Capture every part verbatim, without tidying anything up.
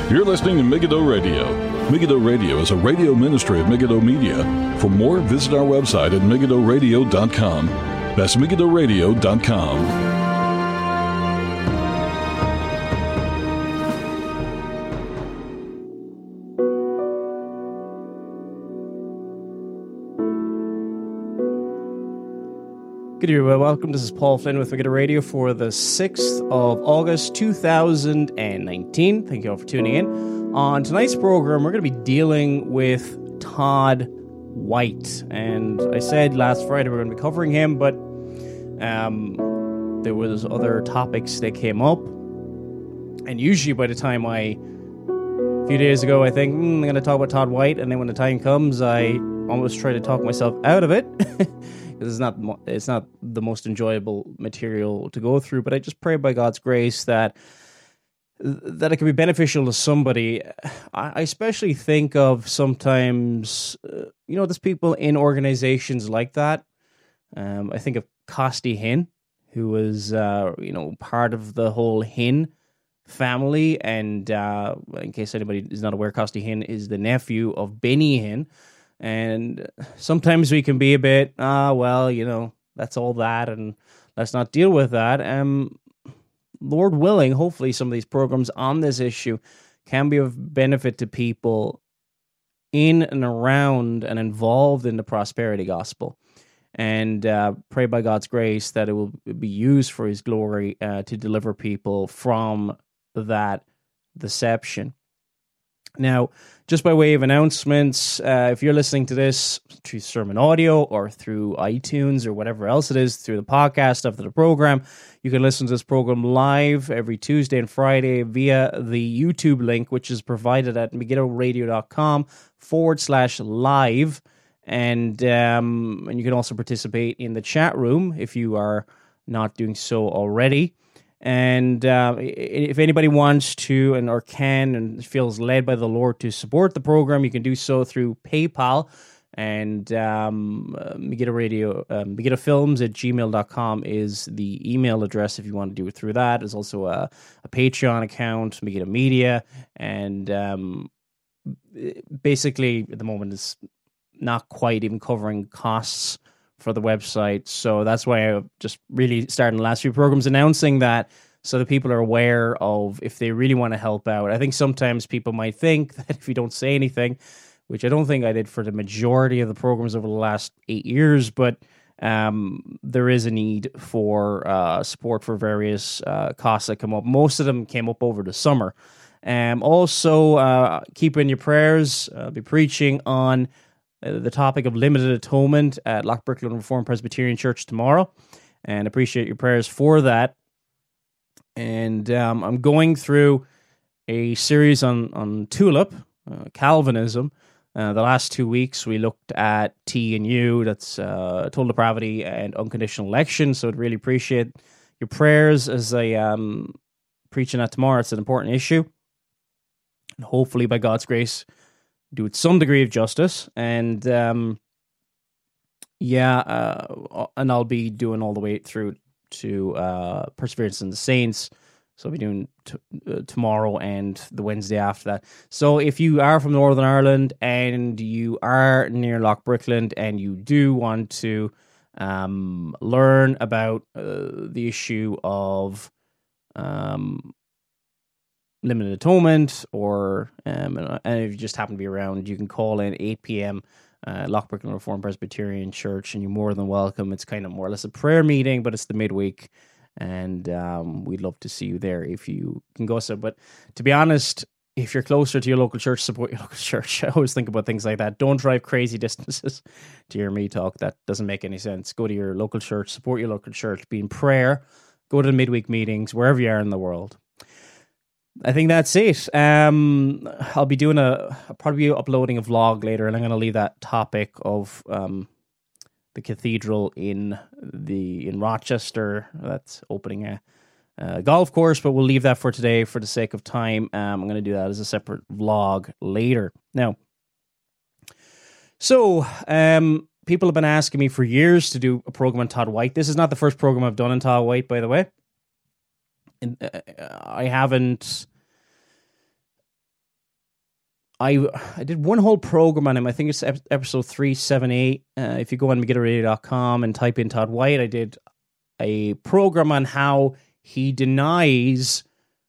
You're listening to Megiddo Radio. Megiddo Radio is a radio ministry of Megiddo Media. For more, visit our website at megiddo radio dot com. That's megiddo radio dot com. Good evening, well, welcome. This is Paul Flynn with Megiddo Radio for the sixth of August, two thousand nineteen. Thank you all for tuning in. On tonight's program, we're going to be dealing with Todd White. And I said last Friday we we're going to be covering him, but um, there was other topics that came up. And usually by the time I, a few days ago, I think, mm, I'm going to talk about Todd White. And then when the time comes, I almost try to talk myself out of it. It's not it's not the most enjoyable material to go through, but I just pray by God's grace that that it can be beneficial to somebody. I especially think of sometimes, uh, you know, there's people in organizations like that. Um, I think of Costi Hinn, who was, uh, you know, part of the whole Hinn family. And uh, in case anybody is not aware, Costi Hinn is the nephew of Benny Hinn. And sometimes we can be a bit, ah, well, you know, that's all that, and let's not deal with that. Um, Lord willing, hopefully some of these programs on this issue can be of benefit to people in and around and involved in the prosperity gospel. And uh, pray by God's grace that it will be used for His glory uh, to deliver people from that deception. Now, just by way of announcements, uh, if you're listening to this through sermon audio or through iTunes or whatever else it is, through the podcast after the program, you can listen to this program live every Tuesday and Friday via the YouTube link, which is provided at megiddo radio dot com forward slash live. And, um, and you can also participate in the chat room if you are not doing so already. And uh, if anybody wants to and or can and feels led by the Lord to support the program, you can do so through PayPal. And um, uh, Megiddo Radio, um, Megiddo Films at gmail dot com is the email address if you want to do it through that. There's also a, a Patreon account, Megiddo Media. And um, basically, at the moment, it's not quite even covering costs for the website. So that's why I just really started the last few programs announcing that so that people are aware of if they really want to help out. I think sometimes people might think that if you don't say anything, which I don't think I did for the majority of the programs over the last eight years, but um, there is a need for uh, support for various uh, costs that come up. Most of them came up over the summer. Um, also, uh, keep in your prayers. I'll be preaching on Uh, the topic of limited atonement at Loch Bricklin Reformed Presbyterian Church tomorrow, and appreciate your prayers for that. And um, I'm going through a series on, on Tulip, uh, Calvinism. Uh, the last two weeks we looked at T and U, that's uh, total depravity and unconditional election, so I'd really appreciate your prayers as I um, preach on that tomorrow. It's an important issue, and hopefully by God's grace do it some degree of justice. And um, yeah, uh, and I'll be doing all the way through to uh, Perseverance in the Saints. So I'll be doing t- uh, tomorrow and the Wednesday after that. So if you are from Northern Ireland and you are near Loch Bricklin and you do want to um, learn about uh, the issue of um, limited atonement, or um, and if you just happen to be around, you can call in eight p.m. Uh, Loch Bricklin Reformed Presbyterian Church, and you're more than welcome. It's kind of more or less a prayer meeting, but it's the midweek, and um, we'd love to see you there if you can go. So, but to be honest, if you're closer to your local church, support your local church. I always think about things like that. Don't drive crazy distances to hear me talk. That doesn't make any sense. Go to your local church, support your local church, be in prayer, go to the midweek meetings, wherever you are in the world. I think that's it. Um, I'll be doing a, I'll probably be uploading a vlog later, and I'm going to leave that topic of um, the cathedral in the in Rochester that's opening a, a golf course, but we'll leave that for today for the sake of time. Um, I'm going to do that as a separate vlog later. Now, so um, people have been asking me for years to do a program on Todd White. This is not the first program I've done on Todd White, by the way. And, uh, I haven't I I did one whole program on him. I think it's ep- episode three seventy-eight. Uh, if you go on Megiddo Radio dot com and type in Todd White, I did a program on how he denies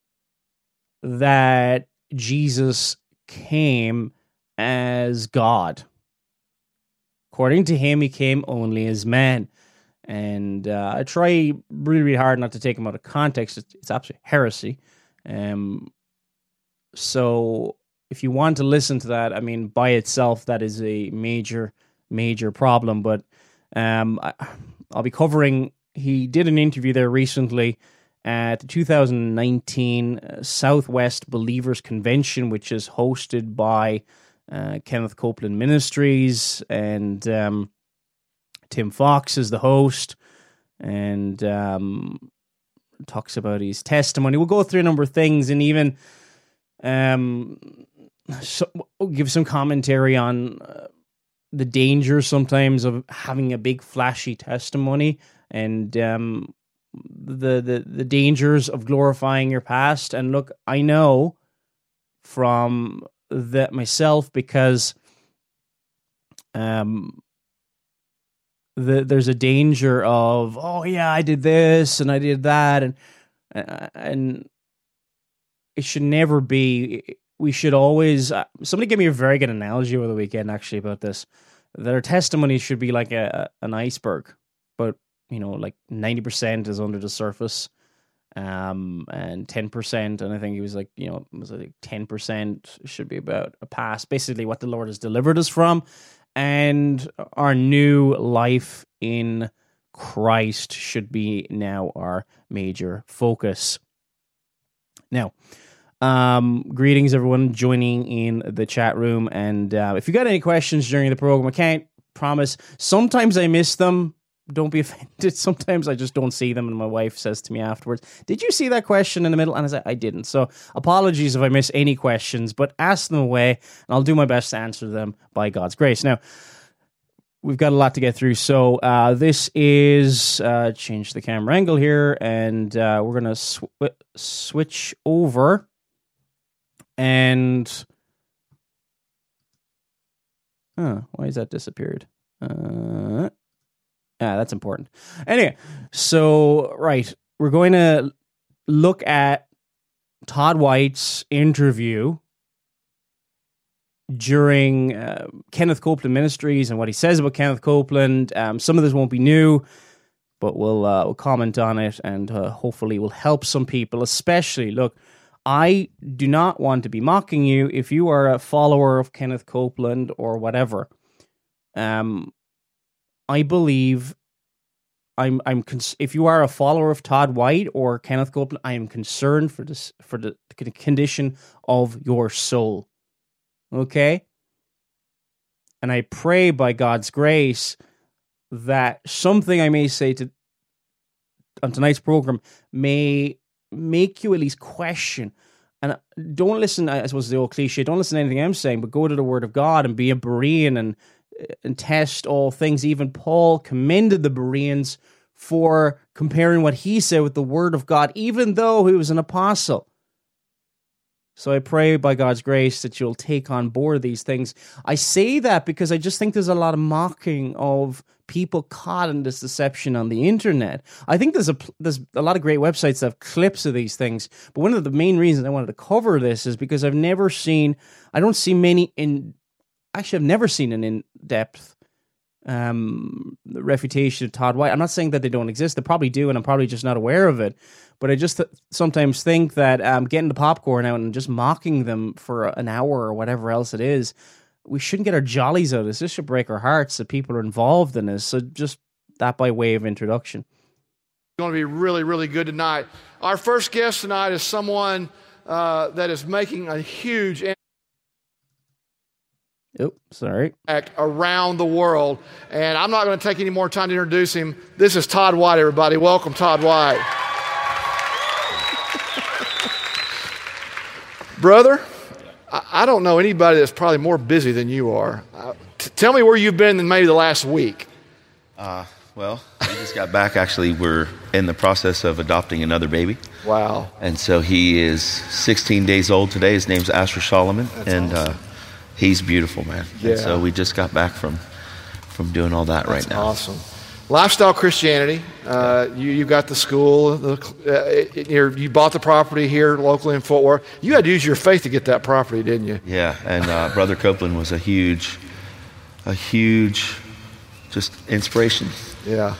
that Jesus came as God. According to him, he came only as man. And uh, I try really, really hard not to take him out of context. It's, it's absolute heresy. Um, so if you want to listen to that, I mean, by itself, that is a major, major problem. But um, I, I'll be covering, he did an interview there recently at the two thousand nineteen Southwest Believers Convention, which is hosted by uh, Kenneth Copeland Ministries, and um, Tim Fox is the host, and um, talks about his testimony. We'll go through a number of things, and even um, so, we'll give some commentary on uh, the dangers sometimes of having a big flashy testimony, and um, the, the the dangers of glorifying your past. And look, I know from that myself, because um. The, there's a danger of, oh yeah, I did this and I did that, and and it should never be. We should always. Uh, somebody gave me a very good analogy over the weekend, actually, about this. That our testimony should be like a an iceberg, but you know, like ninety percent is under the surface, um, and ten percent, and I think it was like, you know, it was like ten percent should be about a past, basically what the Lord has delivered us from. And our new life in Christ should be now our major focus. Now, um, greetings everyone joining in the chat room. And uh, if you got any questions during the program, I can't promise. Sometimes I miss them. Don't be offended. Sometimes I just don't see them, and my wife says to me afterwards, "Did you see that question in the middle?" And I said, "I didn't." So apologies if I miss any questions, but ask them away, and I'll do my best to answer them by God's grace. Now, we've got a lot to get through, so uh, this is uh, change the camera angle here, and uh, we're gonna sw- switch over, and oh, why is that disappeared? Uh. Yeah, that's important. Anyway, so, right, we're going to look at Todd White's interview during uh, Kenneth Copeland Ministries and what he says about Kenneth Copeland. Um, some of this won't be new, but we'll, uh, we'll comment on it, and uh, hopefully will help some people, especially, look, I do not want to be mocking you if you are a follower of Kenneth Copeland or whatever. Um. I believe I'm I'm cons- if you are a follower of Todd White or Kenneth Copeland, I am concerned for this for the condition of your soul. Okay? And I pray by God's grace that something I may say to on tonight's program may make you at least question. And don't listen, I suppose the old cliche, don't listen to anything I'm saying, but go to the Word of God and be a Berean and and test all things. Even Paul commended the Bereans for comparing what he said with the Word of God, even though he was an apostle. So I pray by God's grace that you'll take on board these things. I say that because I just think there's a lot of mocking of people caught in this deception on the internet. I think there's a there's a lot of great websites that have clips of these things, but one of the main reasons I wanted to cover this is because I've never seen, I don't see many in Actually, I've never seen an in-depth um, refutation of Todd White. I'm not saying that they don't exist. They probably do, and I'm probably just not aware of it. But I just th- sometimes think that um, getting the popcorn out and just mocking them for an hour or whatever else it is, we shouldn't get our jollies out of this. This should break our hearts that people are involved in this. So just that by way of introduction. It's going to be really, really good tonight. Our first guest tonight is someone uh, that is making a huge Oh, sorry. around the world. And I'm not going to take any more time to introduce him. This is Todd White, everybody. Welcome, Todd White. Brother, I, I don't know anybody that's probably more busy than you are. Uh, t- tell me where you've been in maybe the last week. Uh, well, we just got back. Actually, we're in the process of adopting another baby. Wow. And so he is sixteen days old today. His name's Asher Solomon. That's and awesome. uh, He's beautiful, man. Yeah. And so we just got back from from doing all that That's right now. Awesome. Lifestyle Christianity. Uh, you you got the school. The, uh, it, you're, you bought the property here locally in Fort Worth. You had to use your faith to get that property, didn't you? Yeah, and uh, Brother Copeland was a huge, a huge, just inspiration. Yeah.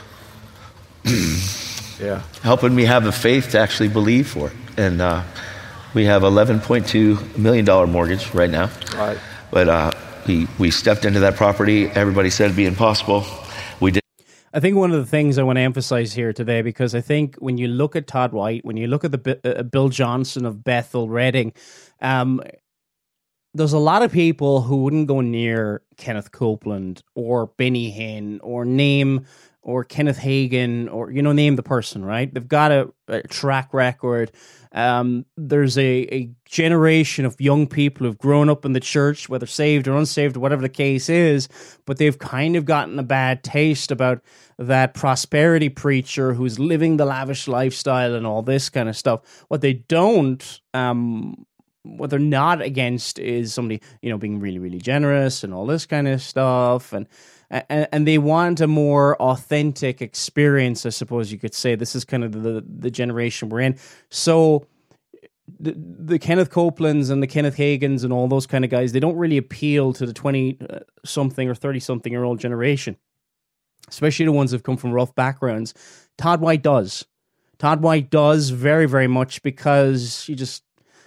Yeah. Helping me have the faith to actually believe for it. And uh, we have eleven point two million dollars mortgage right now. Right. But uh, we, we stepped into that property. Everybody said it'd be impossible. We did. I think one of the things I want to emphasize here today, because I think when you look at Todd White, when you look at the uh, Bill Johnson of Bethel Redding, um, there's a lot of people who wouldn't go near Kenneth Copeland or Benny Hinn or name or Kenneth Hagin or, you know, name the person, right? They've got a, a track record. Um, there's a, a generation of young people who've grown up in the church, whether saved or unsaved or whatever the case is, but they've kind of gotten a bad taste about that prosperity preacher who's living the lavish lifestyle and all this kind of stuff. What they don't, um, what they're not against is somebody, you know, being really, really generous and all this kind of stuff. And, and, and they want a more authentic experience, I suppose you could say. This is kind of the, the generation we're in. So the, the Kenneth Copelands and the Kenneth Hagins and all those kind of guys, they don't really appeal to the twenty-something or thirty-something-year-old generation, especially the ones who've come from rough backgrounds. Todd White does. Todd White does very, very much because you just...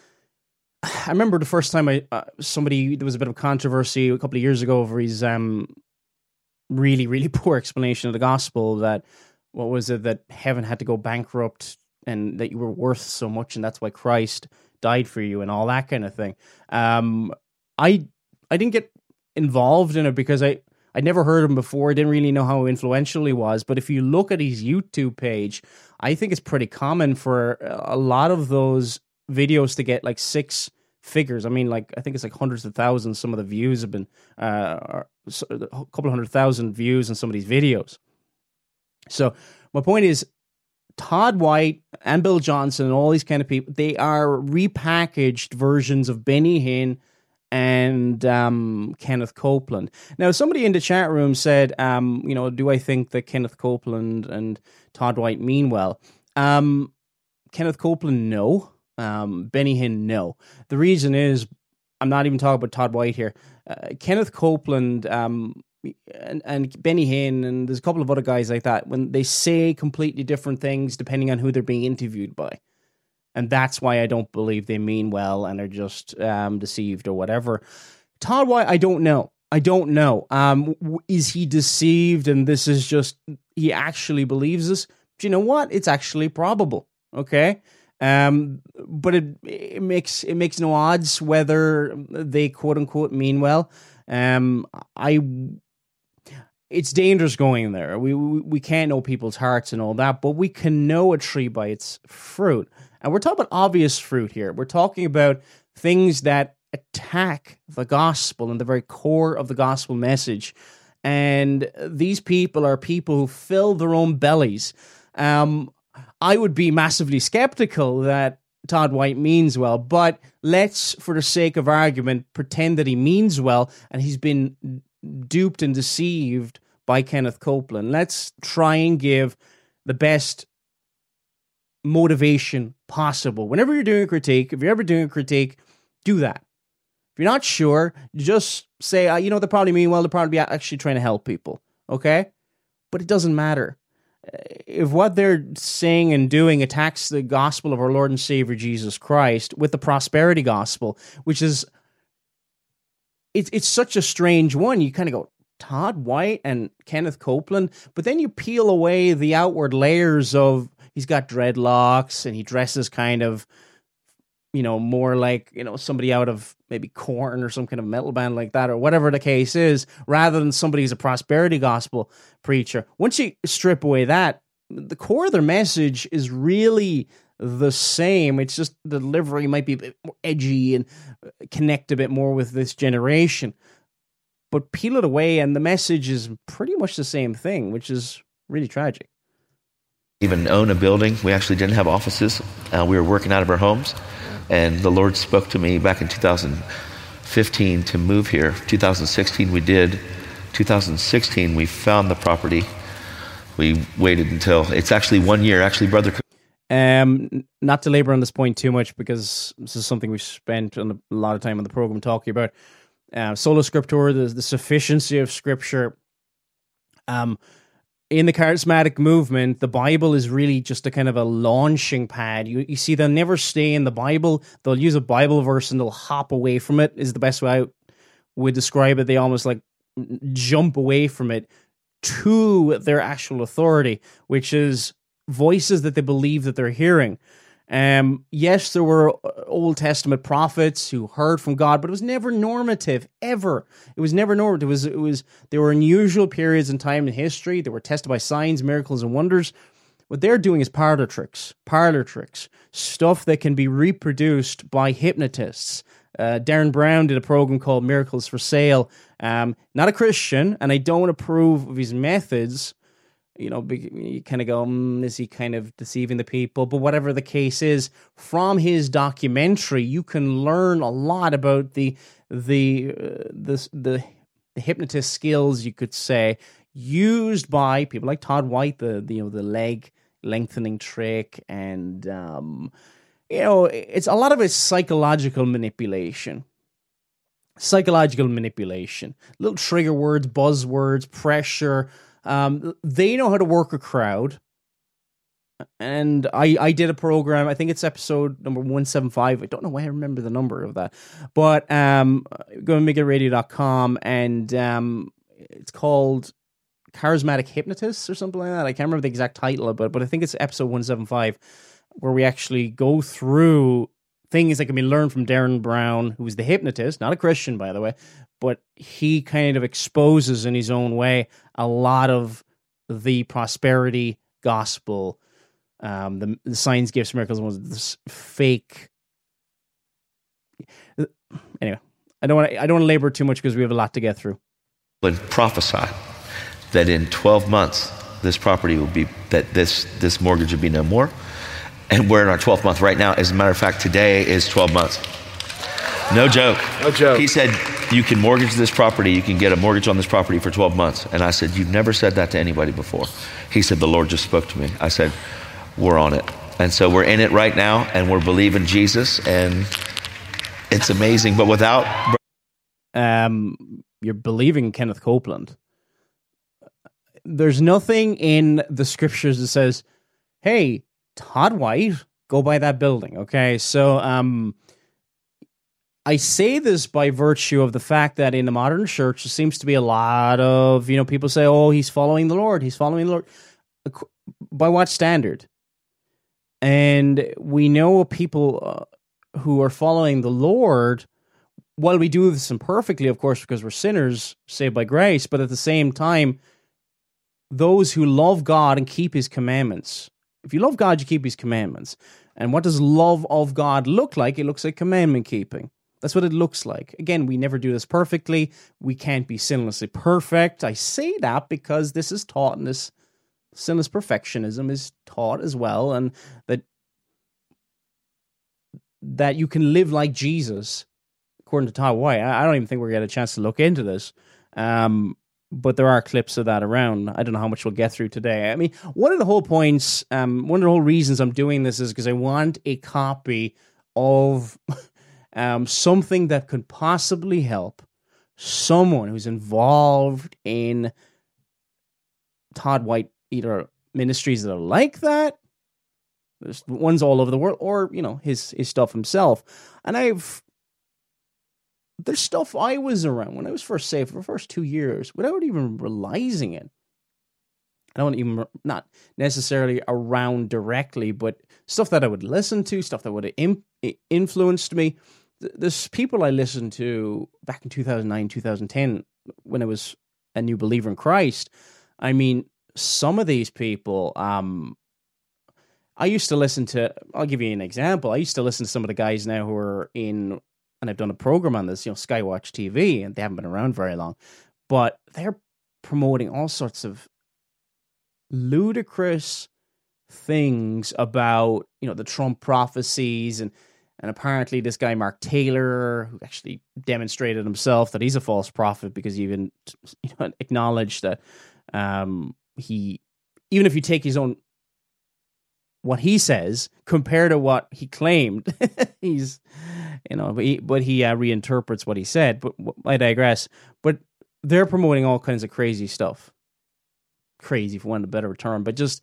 I remember the first time I uh, somebody, there was a bit of controversy a couple of years ago over his um, really, really poor explanation of the gospel that, what was it, that heaven had to go bankrupt and that you were worth so much and that's why Christ died for you and all that kind of thing. Um, I I didn't get involved in it because I, I'd never heard him before. I didn't really know how influential he was. But if you look at his YouTube page, I think it's pretty common for a lot of those videos to get like six figures. I mean, like, I think it's like hundreds of thousands. Some of the views have been uh, a couple of hundred thousand views on some of these videos. So my point is, Todd White and Bill Johnson and all these kind of people, they are repackaged versions of Benny Hinn and um, Kenneth Copeland. Now, somebody in the chat room said, um, you know, do I think that Kenneth Copeland and Todd White mean well? Um, Kenneth Copeland, no. Um, Benny Hinn, no. The reason is, I'm not even talking about Todd White here. Uh, Kenneth Copeland um, and, and Benny Hinn, and there's a couple of other guys like that, when they say completely different things depending on who they're being interviewed by. And that's why I don't believe they mean well and are just um, deceived or whatever. Todd White, I don't know. I don't know. Um, is he deceived and this is just, he actually believes this? Do you know what? It's actually probable. Okay? Um, but it, it makes it makes no odds whether they quote unquote mean well. Um, I it's dangerous going there. We, we we can't know people's hearts and all that, but we can know a tree by its fruit. And we're talking about obvious fruit here. We're talking about things that attack the gospel and the very core of the gospel message. And these people are people who fill their own bellies. Um, I would be massively skeptical that Todd White means well, but let's, for the sake of argument, pretend that he means well and he's been duped and deceived by Kenneth Copeland. Let's try and give the best motivation possible. Whenever you're doing a critique, if you're ever doing a critique, do that. If you're not sure, just say, uh, you know, they probably mean well, they're probably actually trying to help people, okay? But it doesn't matter. If what they're saying and doing attacks the gospel of our Lord and Savior Jesus Christ with the prosperity gospel, which is, it's it's such a strange one. You kind of go, Todd White and Kenneth Copeland, but then you peel away the outward layers of, he's got dreadlocks and he dresses kind of, you know, more like, you know, somebody out of maybe Korn or some kind of metal band like that, or whatever the case is, rather than somebody who's a prosperity gospel preacher. Once you strip away that, the core of their message is really the same. It's just the delivery might be a bit more edgy and connect a bit more with this generation. But peel it away and the message is pretty much the same thing, which is really tragic. Even own a building. We actually didn't have offices. Uh, we were working out of our homes. And the Lord spoke to me back in two thousand fifteen to move here. two thousand sixteen we did. two thousand sixteen we found the property. We waited until, it's actually one year. Actually, Brother... Um, not to labor on this point too much, because this is something we've spent a lot of time on the program talking about. Uh, Sola Scriptura, the, the sufficiency of Scripture. Um, in the charismatic movement, the Bible is really just a kind of a launching pad. You, you see, they'll never stay in the Bible. They'll use a Bible verse and they'll hop away from it, is the best way I would describe it. They almost like jump away from it to their actual authority, which is voices that they believe that they're hearing. Um, yes, there were Old Testament prophets who heard from God, but it was never normative, ever. It was never normative. It was, it was, there were unusual periods in time in history. They were tested by signs, miracles, and wonders. What they're doing is parlor tricks, parlor tricks, stuff that can be reproduced by hypnotists. Uh, Darren Brown did a program called Miracles for Sale. Um, not a Christian, and I don't approve of his methods. You know, you kind of go, mm, is he kind of deceiving the people? But whatever the case is, from his documentary, you can learn a lot about the the uh, the, the the hypnotist skills, you could say, used by people like Todd White, the, the you know the leg lengthening trick, and um, you know, it's a lot of it's psychological manipulation. Psychological manipulation, little trigger words, buzzwords, pressure. Um, they know how to work a crowd. And I, I did a program, I think it's episode number one seventy-five. I don't know why I remember the number of that. But um, go to mega radio dot com, and um, it's called Charismatic Hypnotists or something like that. I can't remember the exact title of it, but I think it's episode one seventy-five, where we actually go through things that can be learned from Darren Brown, who's the hypnotist, not a Christian, by the way, but he kind of exposes in his own way a lot of the prosperity gospel, um, the, the signs, gifts, miracles, was this fake. Anyway, I don't want to. I don't want to labor too much because we have a lot to get through. But prophesy that in twelve months, this property will be that this this mortgage will be no more. And we're in our twelfth month right now. As a matter of fact, today is twelve months. No joke. No joke. He said, you can mortgage this property. You can get a mortgage on this property for twelve months. And I said, you've never said that to anybody before. He said, the Lord just spoke to me. I said, we're on it. And so we're in it right now, and we're believing Jesus, and it's amazing. But without... Um, you're believing Kenneth Copeland. There's nothing in the scriptures that says, hey, Todd White, go by that building, okay? So um, I say this by virtue of the fact that in the modern church, there seems to be a lot of, you know, people say, oh, he's following the Lord, he's following the Lord. By what standard? And we know people uh, who are following the Lord, while we do this imperfectly, of course, because we're sinners saved by grace, but at the same time, those who love God and keep his commandments. If you love God, you keep his commandments. And what does love of God look like? It looks like commandment keeping. That's what it looks like. Again, we never do this perfectly. We can't be sinlessly perfect. I say that because this is taught in this sinless perfectionism is taught as well, and that that you can live like Jesus, according to Todd White. I don't even think we're going to get a chance to look into this. Um, but there are clips of that around. I don't know how much we'll get through today. I mean, one of the whole points, um, one of the whole reasons I'm doing this is because I want a copy of um, something that could possibly help someone who's involved in Todd White, either ministries that are like that, there's ones all over the world, or, you know, his, his stuff himself. And I've, there's stuff I was around when I was first saved for the first two years without even realizing it. I don't even, not necessarily around directly, but stuff that I would listen to, stuff that would have im- influenced me. There's people I listened to back in two thousand nine, two thousand ten, when I was a new believer in Christ. I mean, some of these people, um, I used to listen to, I'll give you an example. I used to listen to some of the guys now who are in, and I've done a program on this, you know, Skywatch T V, and they haven't been around very long, but they're promoting all sorts of ludicrous things about, you know, the Trump prophecies, and And apparently this guy, Mark Taylor, who actually demonstrated himself that he's a false prophet because he even you know, acknowledged that um, he, even if you take his own, what he says, compared to what he claimed, he's, you know, but he, but he uh, reinterprets what he said, but I digress. But they're promoting all kinds of crazy stuff. Crazy, for want of a better term, but just,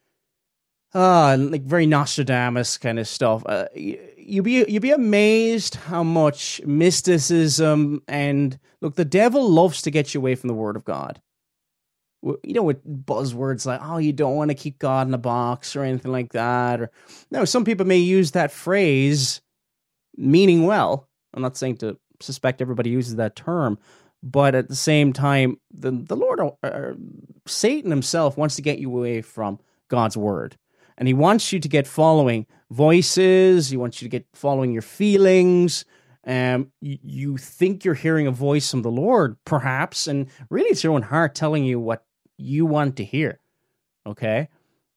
uh, like very Nostradamus kind of stuff. Uh, you'd be you'd be amazed how much mysticism and look, the devil loves to get you away from the Word of God. You know, with buzzwords like, "Oh, you don't want to keep God in a box" or anything like that. Or no, some people may use that phrase meaning well. I'm not saying to suspect everybody uses that term, but at the same time, the the Lord, uh, Satan himself, wants to get you away from God's Word. And he wants you to get following voices. He wants you to get following your feelings. Um, you, you think you're hearing a voice from the Lord, perhaps, and really it's your own heart telling you what you want to hear. Okay?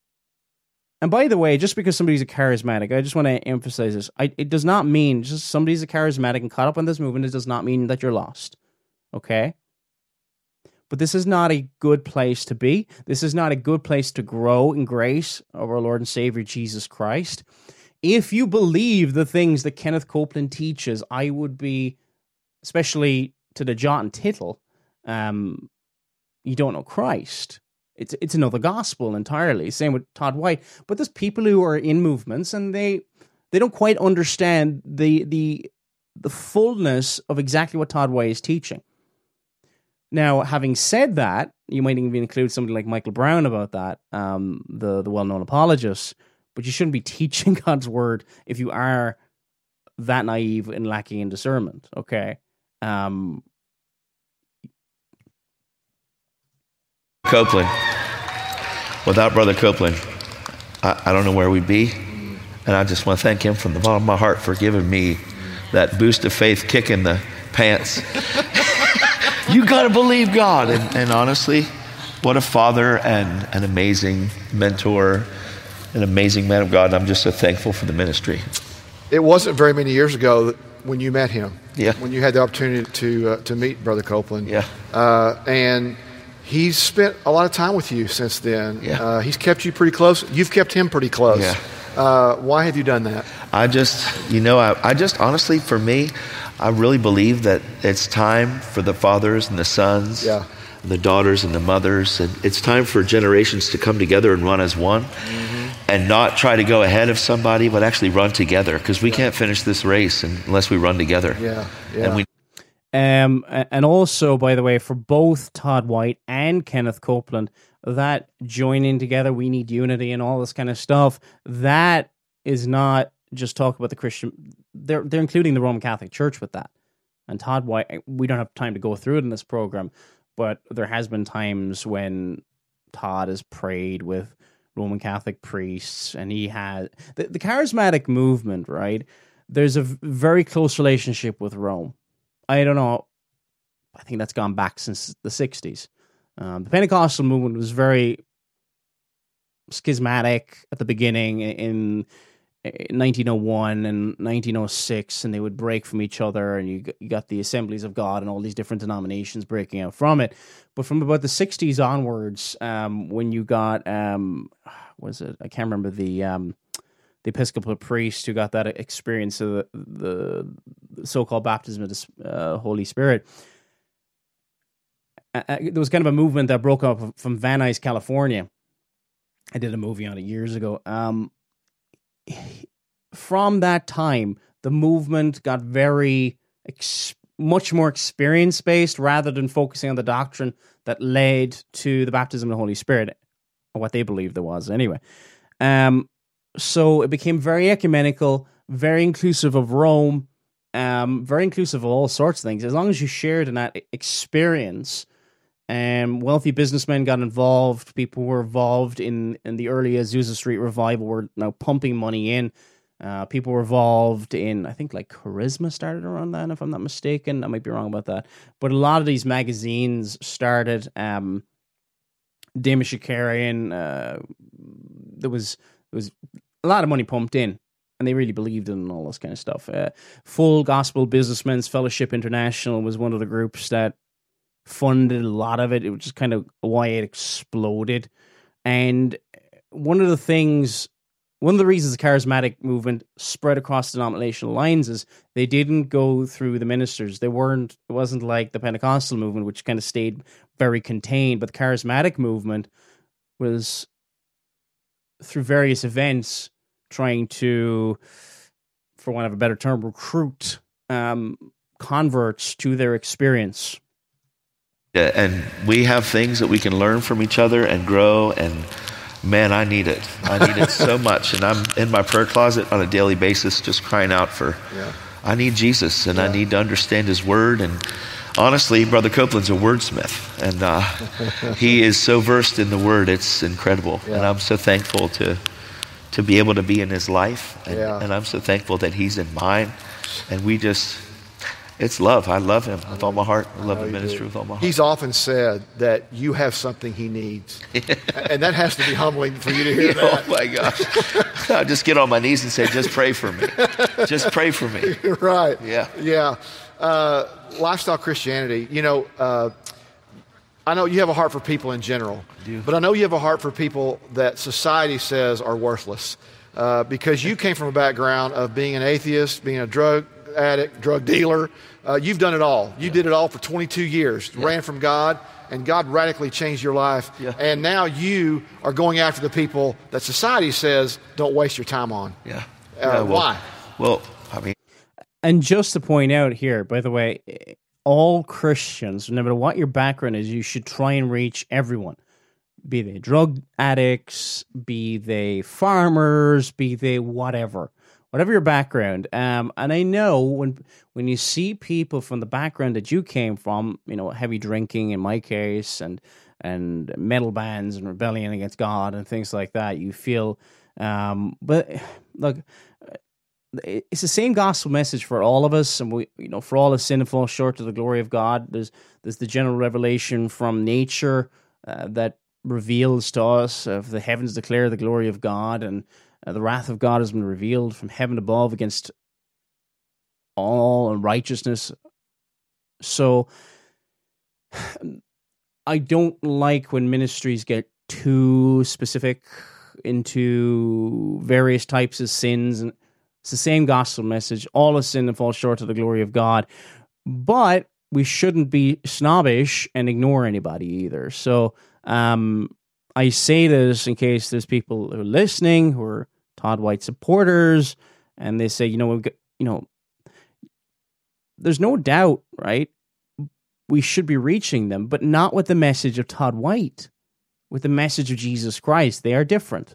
And by the way, just because somebody's a charismatic, I just want to emphasize this. I, it does not mean just somebody's a charismatic and caught up in this movement. It does not mean that you're lost. Okay? But this is not a good place to be. This is not a good place to grow in grace of our Lord and Savior Jesus Christ. If you believe the things that Kenneth Copeland teaches, I would be, especially to the jot and tittle, um, you don't know Christ. It's it's another gospel entirely. Same with Todd White. But there's people who are in movements and they they don't quite understand the the the fullness of exactly what Todd White is teaching. Now, having said that, you might even include somebody like Michael Brown about that, um, the, the well-known apologist, but you shouldn't be teaching God's word if you are that naive and lacking in discernment, okay? Um, Copeland. Without Brother Copeland, I, I don't know where we'd be, and I just want to thank him from the bottom of my heart for giving me that boost of faith kick in the pants. You got to believe God. And, and honestly, what a father and an amazing mentor, an amazing man of God. And I'm just so thankful for the ministry. It wasn't very many years ago that when you met him, yeah. when you had the opportunity to uh, to meet Brother Copeland. Yeah. Uh, and he's spent a lot of time with you since then. Yeah. Uh, he's kept you pretty close. You've kept him pretty close. Yeah. Uh, why have you done that? I just, you know, I, I just honestly, for me, I really believe that it's time for the fathers and the sons, yeah. and the daughters and the mothers, and it's time for generations to come together and run as one, mm-hmm. and not try to go ahead of somebody, but actually run together, because we yeah. can't finish this race unless we run together. Yeah, yeah. And we. Um, and also, by the way, for both Todd White and Kenneth Copeland, that joining together, we need unity and all this kind of stuff, that is not just talk about the Christian, they're they're including the Roman Catholic Church with that. And Todd White, we don't have time to go through it in this program, but there has been times when Todd has prayed with Roman Catholic priests, and he had, the, the charismatic movement, right? There's a very close relationship with Rome. I don't know, I think that's gone back since the sixties. Um, the Pentecostal movement was very schismatic at the beginning in nineteen oh one and nineteen oh six, and they would break from each other, and you you got the Assemblies of God and all these different denominations breaking out from it. But from about the sixties onwards, um, when you got, um, was it, I can't remember the um, the Episcopal priest who got that experience of the, the so-called baptism of the uh, Holy Spirit, uh, there was kind of a movement that broke up from Van Nuys, California. I did a movie on it years ago. Um, from that time, the movement got very, ex- much more experience-based rather than focusing on the doctrine that led to the baptism of the Holy Spirit, or what they believed there was anyway. Um, so it became very ecumenical, very inclusive of Rome, um, very inclusive of all sorts of things. As long as you shared in that experience, Um, wealthy businessmen got involved. People were involved in, in the early Azusa Street revival, were now pumping money in. Uh, people were involved in, I think, like Charisma started around then, if I'm not mistaken. I might be wrong about that. But a lot of these magazines started. Um, Damish Shakarian, uh, there was there was a lot of money pumped in. and they really believed in all this kind of stuff. Uh, Full Gospel Businessmen's Fellowship International was one of the groups that funded a lot of it. It was just kind of why it exploded. And one of the things, one of the reasons the charismatic movement spread across denominational lines is they didn't go through the ministers. They weren't, it wasn't like the Pentecostal movement, which kind of stayed very contained, but the charismatic movement was through various events trying to, for want of a better term, recruit um, converts to their experience. Yeah, and we have things that we can learn from each other and grow, and man, I need it. I need it so much, and I'm in my prayer closet on a daily basis just crying out for, yeah. I need Jesus, and yeah. I need to understand his word. And honestly, Brother Copeland's a wordsmith, and uh, he is so versed in the word, it's incredible. Yeah. And I'm so thankful to to be able to be in his life, and, yeah. and I'm so thankful that he's in mine. And we just, it's love. I love him with all my heart. I love the ministry do. with all my heart. He's often said that you have something he needs. And that has to be humbling for you to hear that. Oh my gosh. I just get on my knees and say, just pray for me. Just pray for me. Right. Yeah. Yeah. Uh, lifestyle Christianity, you know, uh, I know you have a heart for people in general, but I know you have a heart for people that society says are worthless, uh, because you came from a background of being an atheist, being a drug addict, drug dealer. Uh, you've done it all. You yeah. did it all for twenty-two years, yeah. ran from God, and God radically changed your life. Yeah. And now you are going after the people that society says don't waste your time on. Yeah. Uh, yeah well, why? Well, I mean. And just to point out here, by the way, all Christians, no matter what your background is, you should try and reach everyone. Be they drug addicts, be they farmers, be they whatever. Whatever your background. Um, and I know when when you see people from the background that you came from, you know, heavy drinking in my case, and and metal bands and rebellion against God and things like that, you feel, um, but look, it's the same gospel message for all of us, and we, you know, for all have sinned and fall short of the glory of God. There's there's the general revelation from nature uh, that reveals to us of the heavens declare the glory of God, and uh, the wrath of God has been revealed from heaven above against all unrighteousness. So I don't like when ministries get too specific into various types of sins, and it's the same gospel message. All have sinned and fall short of the glory of God. But we shouldn't be snobbish and ignore anybody either. So um, I say this in case there's people who are listening who are Todd White supporters, and they say, you know, we've got, you know, there's no doubt, right? We should be reaching them, but not with the message of Todd White, with the message of Jesus Christ. They are different.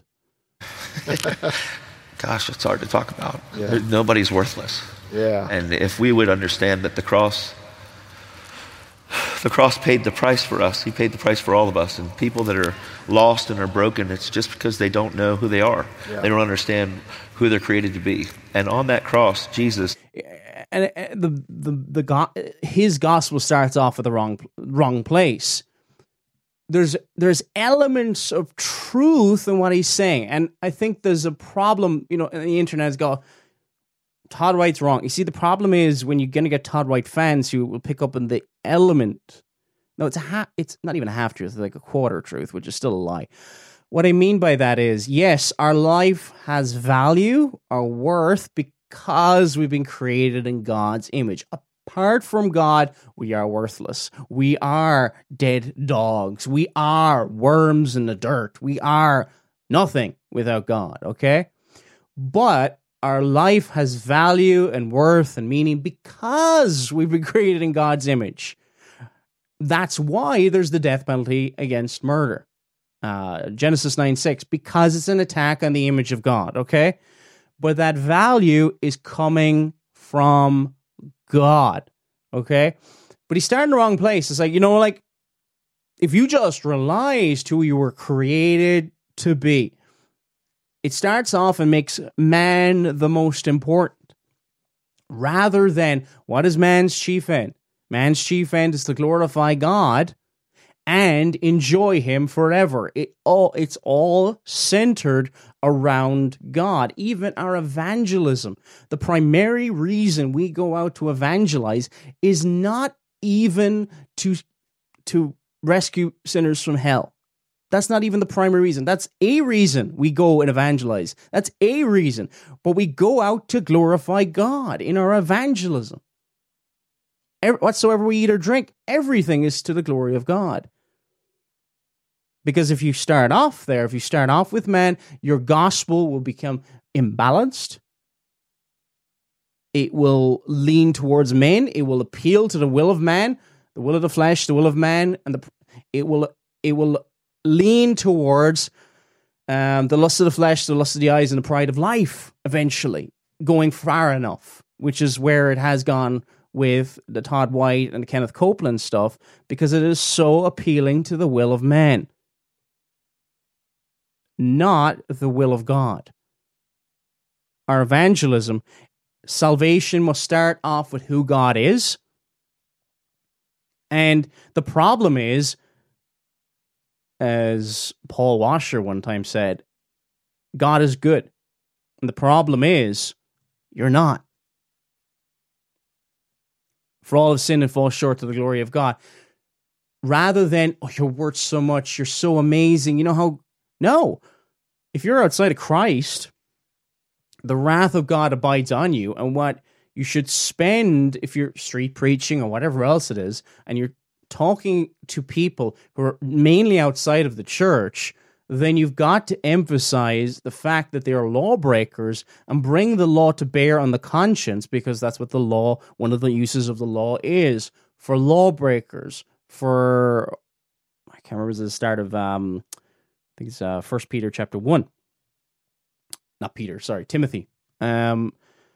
Gosh, it's hard to talk about. Yeah. Nobody's worthless. Yeah. And if we would understand that the cross, the cross paid the price for us. He paid the price for all of us. And people that are lost and are broken, it's just because they don't know who they are. Yeah. They don't understand who they're created to be. And on that cross, Jesus. And the the the go- his gospel starts off at the wrong wrong place. There's there's elements of truth in what he's saying, and I think there's a problem. You know, the internet's go, Todd White's wrong. You see, the problem is when you're going to get Todd White fans who will pick up on the element. No, it's a ha- it's not even a half truth. It's like a quarter truth, which is still a lie. What I mean by that is, yes, our life has value or worth because we've been created in God's image. Apart from God, we are worthless. We are dead dogs. We are worms in the dirt. We are nothing without God, okay? But our life has value and worth and meaning because we've been created in God's image. That's why there's the death penalty against murder. Uh, Genesis nine six, because it's an attack on the image of God, okay? But that value is coming from God, okay? But he's starting the wrong place. It's like, you know, like, if you just realized who you were created to be, it starts off and makes man the most important, rather than what is man's chief end? Man's chief end is to glorify God, and enjoy him forever. It all it's all centered around God. Even our evangelism, the primary reason we go out to evangelize is not even to to rescue sinners from hell. That's not even the primary reason. That's a reason we go and evangelize. That's a reason. But we go out to glorify God in our evangelism. Every, whatsoever we eat or drink, everything is to the glory of God. Because if you start off there, if you start off with man, your gospel will become imbalanced. It will lean towards men. It will appeal to the will of man, the will of the flesh, the will of man, and the, it will it will lean towards um, the lust of the flesh, the lust of the eyes, and the pride of life, eventually, going far enough, which is where it has gone with the Todd White and the Kenneth Copeland stuff, because it is so appealing to the will of man, not the will of God. Our evangelism, salvation must start off with who God is. And the problem is, as Paul Washer one time said, God is good. And the problem is, you're not. For all have sinned and fall short of the glory of God. Rather than, oh, you're worth so much, you're so amazing. You know how... No. If you're outside of Christ, the wrath of God abides on you, and what you should spend, if you're street preaching or whatever else it is, and you're talking to people who are mainly outside of the church, then you've got to emphasize the fact that they are lawbreakers and bring the law to bear on the conscience, because that's what the law, one of the uses of the law is, for lawbreakers, for, I can't remember the start of, um, I think it's uh, First Peter chapter one. Not Peter, sorry, Timothy. Um,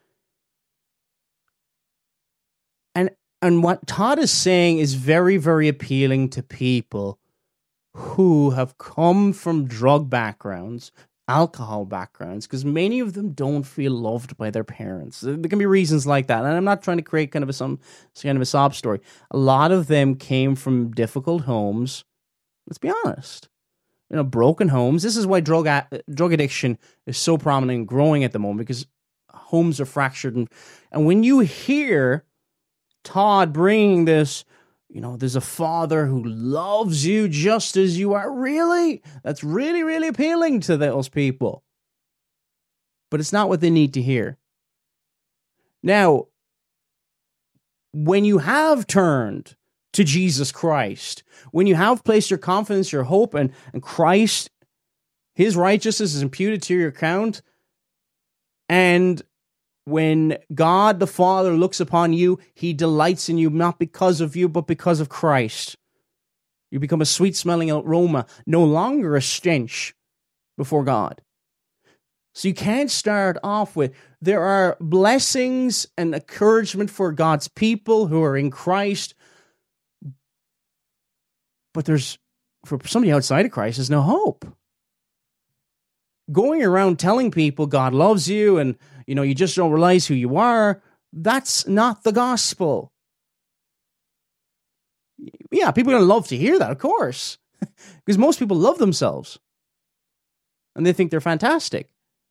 and And what Todd is saying is very, very appealing to people who have come from drug backgrounds, alcohol backgrounds, because many of them don't feel loved by their parents. There can be reasons like that, and I'm not trying to create kind of a some kind of a sob story. A lot of them came from difficult homes. Let's be honest, you know, broken homes. This is why drug a- drug addiction is so prominent and growing at the moment, because homes are fractured, and and when you hear Todd bringing this, you know, there's a father who loves you just as you are. Really? That's really, really appealing to those people. But it's not what they need to hear. Now, when you have turned to Jesus Christ, when you have placed your confidence, your hope in, in Christ, his righteousness is imputed to your account, and when God the Father looks upon you, he delights in you, not because of you, but because of Christ. You become a sweet-smelling aroma, no longer a stench before God. So you can't start off with, there are blessings and encouragement for God's people who are in Christ, but there's, for somebody outside of Christ, there's no hope. Going around telling people God loves you and, you know, you just don't realize who you are, that's not the gospel. Yeah, people are going to love to hear that, of course, because most people love themselves and they think they're fantastic.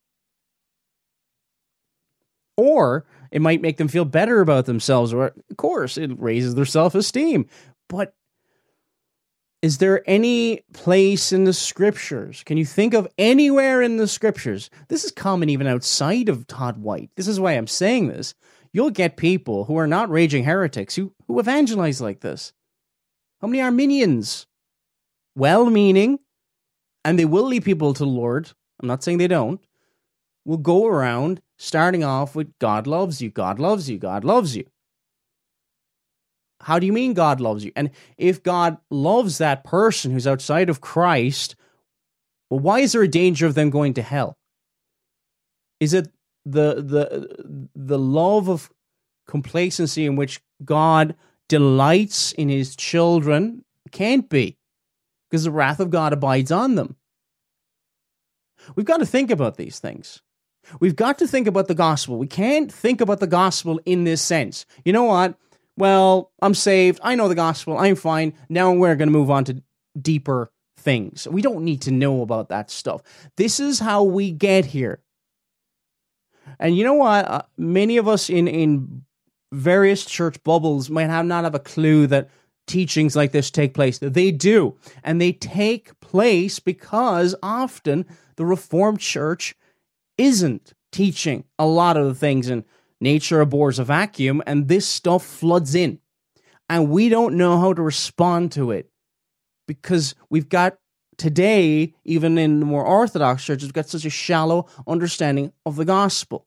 Or it might make them feel better about themselves, or of course, it raises their self-esteem. But is there any place in the scriptures? Can you think of anywhere in the scriptures? This is common even outside of Todd White. This is why I'm saying this. You'll get people who are not raging heretics who, who evangelize like this. How many Arminians? Well-meaning, and they will lead people to the Lord. I'm not saying they don't. Will go around starting off with God loves you, God loves you, God loves you. How do you mean God loves you? And if God loves that person who's outside of Christ, well, why is there a danger of them going to hell? Is it the the the love of complacency in which God delights in his children? Can't be, because the wrath of God abides on them. We've got to think about these things. We've got to think about the gospel. We can't think about the gospel in this sense. You know what? Well, I'm saved. I know the gospel. I'm fine. Now we're going to move on to deeper things. We don't need to know about that stuff. This is how we get here. And you know what? Uh, many of us in, in various church bubbles might have not have a clue that teachings like this take place. They do. And they take place because often the Reformed Church isn't teaching a lot of the things, and nature abhors a vacuum, and this stuff floods in. And we don't know how to respond to it. Because we've got today, even in the more Orthodox churches, we've got such a shallow understanding of the gospel.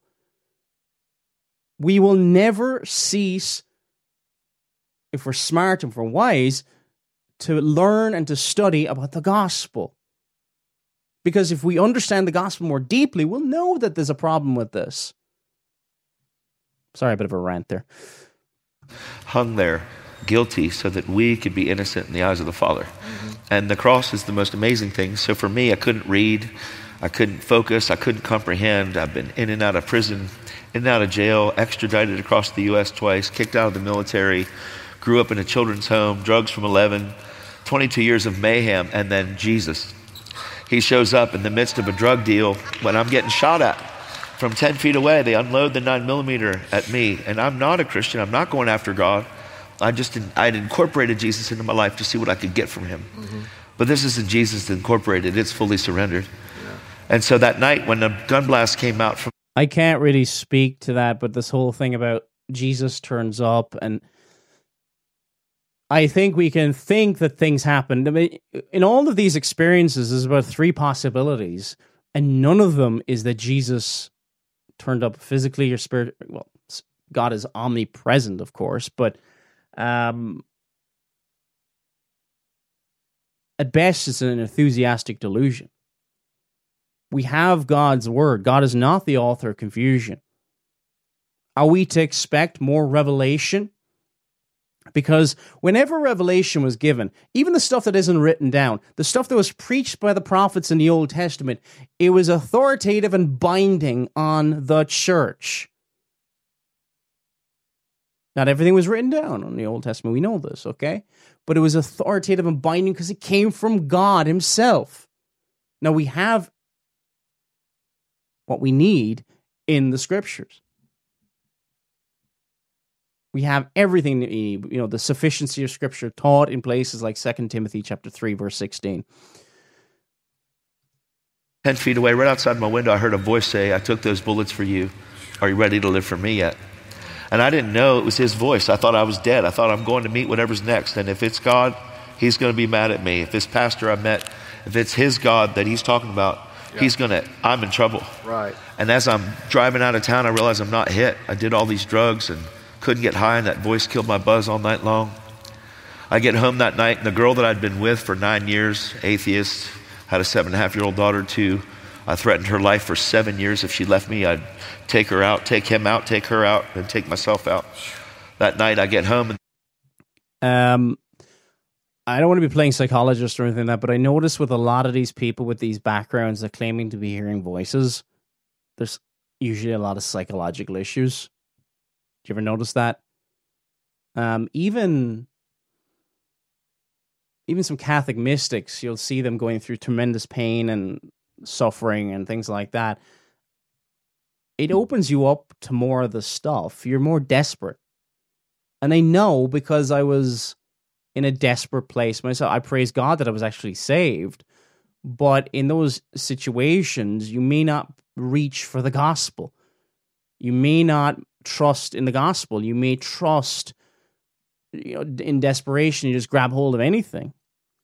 We will never cease, if we're smart and if we're wise, to learn and to study about the gospel. Because if we understand the gospel more deeply, we'll know that there's a problem with this. Sorry, a bit of a rant there. Hung there, guilty, so that we could be innocent in the eyes of the Father. Mm-hmm. And the cross is the most amazing thing. So for me, I couldn't read, I couldn't focus, I couldn't comprehend. I've been in and out of prison, in and out of jail, extradited across the U S twice, kicked out of the military, grew up in a children's home, drugs from eleven, twenty-two years of mayhem, and then Jesus. He shows up in the midst of a drug deal when I'm getting shot at. From ten feet away, they unload the nine millimeter at me, and I'm not a Christian. I'm not going after God. I just I'd incorporated Jesus into my life to see what I could get from him. Mm-hmm. But this isn't Jesus incorporated. It's fully surrendered. Yeah. And so that night when the gun blast came out from... I can't really speak to that, but this whole thing about Jesus turns up, and I think we can think that things happened. I mean, in all of these experiences, there's about three possibilities, and none of them is that Jesus turned up physically or spirit. Well, God is omnipresent, of course, but um, at best, it's an enthusiastic delusion. We have God's word. God is not the author of confusion. Are we to expect more revelation? Because whenever revelation was given, even the stuff that isn't written down, the stuff that was preached by the prophets in the Old Testament, it was authoritative and binding on the church. Not everything was written down in the Old Testament. We know this, okay? But it was authoritative and binding because it came from God himself. Now we have what we need in the scriptures. We have everything that we need, you know, the sufficiency of Scripture taught in places like Second Timothy chapter three, verse sixteen. Ten feet away, right outside my window, I heard a voice say, "I took those bullets for you. Are you ready to live for me yet?" And I didn't know it was his voice. I thought I was dead. I thought I'm going to meet whatever's next. And if it's God, he's going to be mad at me. If this pastor I met, if it's his God that he's talking about, yeah. he's going to, I'm in trouble. Right. And as I'm driving out of town, I realized I'm not hit. I did all these drugs and couldn't get high, and that voice killed my buzz all night long. I get home that night, and the girl that I'd been with for nine years, atheist, had a seven and a half year old daughter too. I threatened her life for seven years. If she left me, I'd take her out, take him out, take her out, and take myself out. That night I get home. And um, I don't want to be playing psychologist or anything like that, but I notice with a lot of these people with these backgrounds that claiming to be hearing voices, there's usually a lot of psychological issues. Do you ever notice that? Um, even, even some Catholic mystics, you'll see them going through tremendous pain and suffering and things like that. It opens you up to more of the stuff. You're more desperate. And I know because I was in a desperate place myself. I praise God that I was actually saved. But in those situations, you may not reach for the gospel. You may not trust in the gospel. You may trust, you know, in desperation, you just grab hold of anything.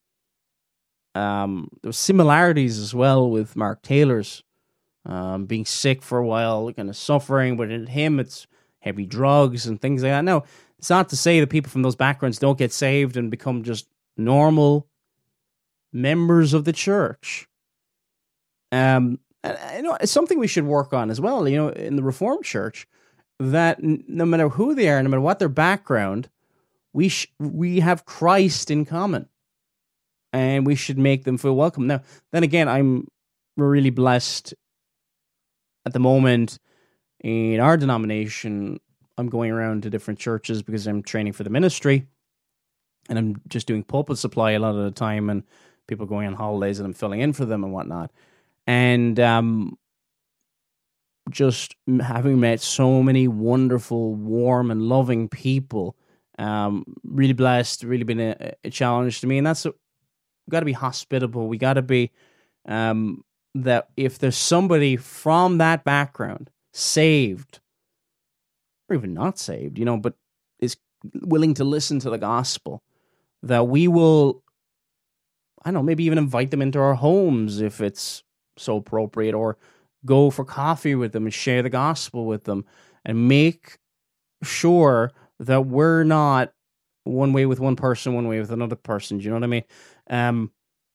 Um, there were similarities as well with Mark Taylor's um, being sick for a while, kind of suffering, but in him, it's heavy drugs and things like that. No, it's not to say that people from those backgrounds don't get saved and become just normal members of the church. Um, and, you know, it's something we should work on as well, you know, in the Reformed Church, that no matter who they are, no matter what their background, we sh- we have Christ in common, and we should make them feel welcome. Now, then again, I'm really blessed at the moment in our denomination. I'm going around to different churches because I'm training for the ministry, and I'm just doing pulpit supply a lot of the time, and people going on holidays, and I'm filling in for them and whatnot. And um, just having met so many wonderful, warm, and loving people, um, really blessed, really been a, a challenge to me. And that's, we got to be hospitable. We got to be, um, that if there's somebody from that background, saved, or even not saved, you know, but is willing to listen to the gospel, that we will, I don't know, maybe even invite them into our homes if it's so appropriate, or go for coffee with them and share the gospel with them, and make sure that we're not one way with one person, one way with another person. Do you know what I mean? Um,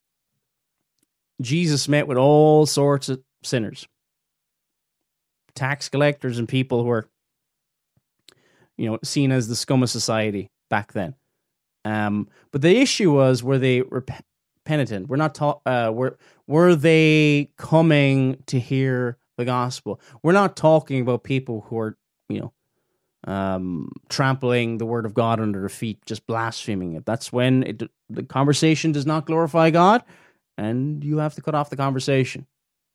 Jesus met with all sorts of sinners, tax collectors and people who are, you know, seen as the scum of society back then. Um, but the issue was, were they rep- penitent? We're not ta- uh, were were they coming to hear the gospel? We're not talking about people who are, you know, um, trampling the word of God under their feet, just blaspheming it. That's when it, the conversation does not glorify God, and you have to cut off the conversation.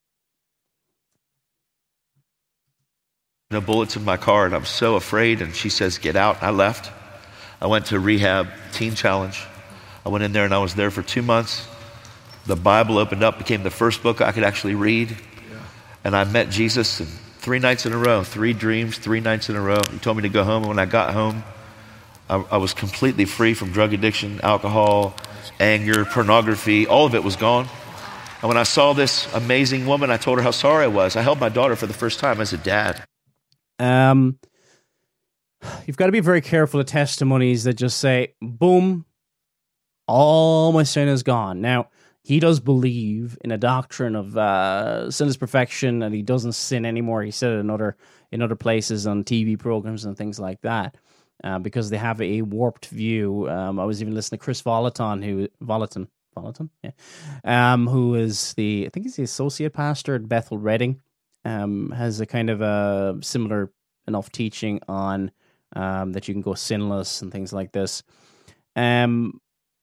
No bullets in my car, and I'm so afraid. And she says, get out. I left. I went to rehab, teen challenge. I went in there, and I was there for two months. The Bible opened up, became the first book I could actually read. Yeah. And I met Jesus, and three nights in a row, three dreams, three nights in a row. He told me to go home. And when I got home, I, I was completely free from drug addiction, alcohol, anger, pornography. All of it was gone. And when I saw this amazing woman, I told her how sorry I was. I held my daughter for the first time as a dad. Um, you've got to be very careful of testimonies that just say, boom, all my sin is gone. Now, he does believe in a doctrine of uh, sin is perfection, and he doesn't sin anymore. He said it in other, in other places on T V programs and things like that, uh, because they have a warped view. Um, I was even listening to Chris Volaton, who, Volaton, Volaton, yeah, um, who is the, I think he's the associate pastor at Bethel Redding. Um, has a kind of a similar enough teaching on um, that you can go sinless and things like this. Um,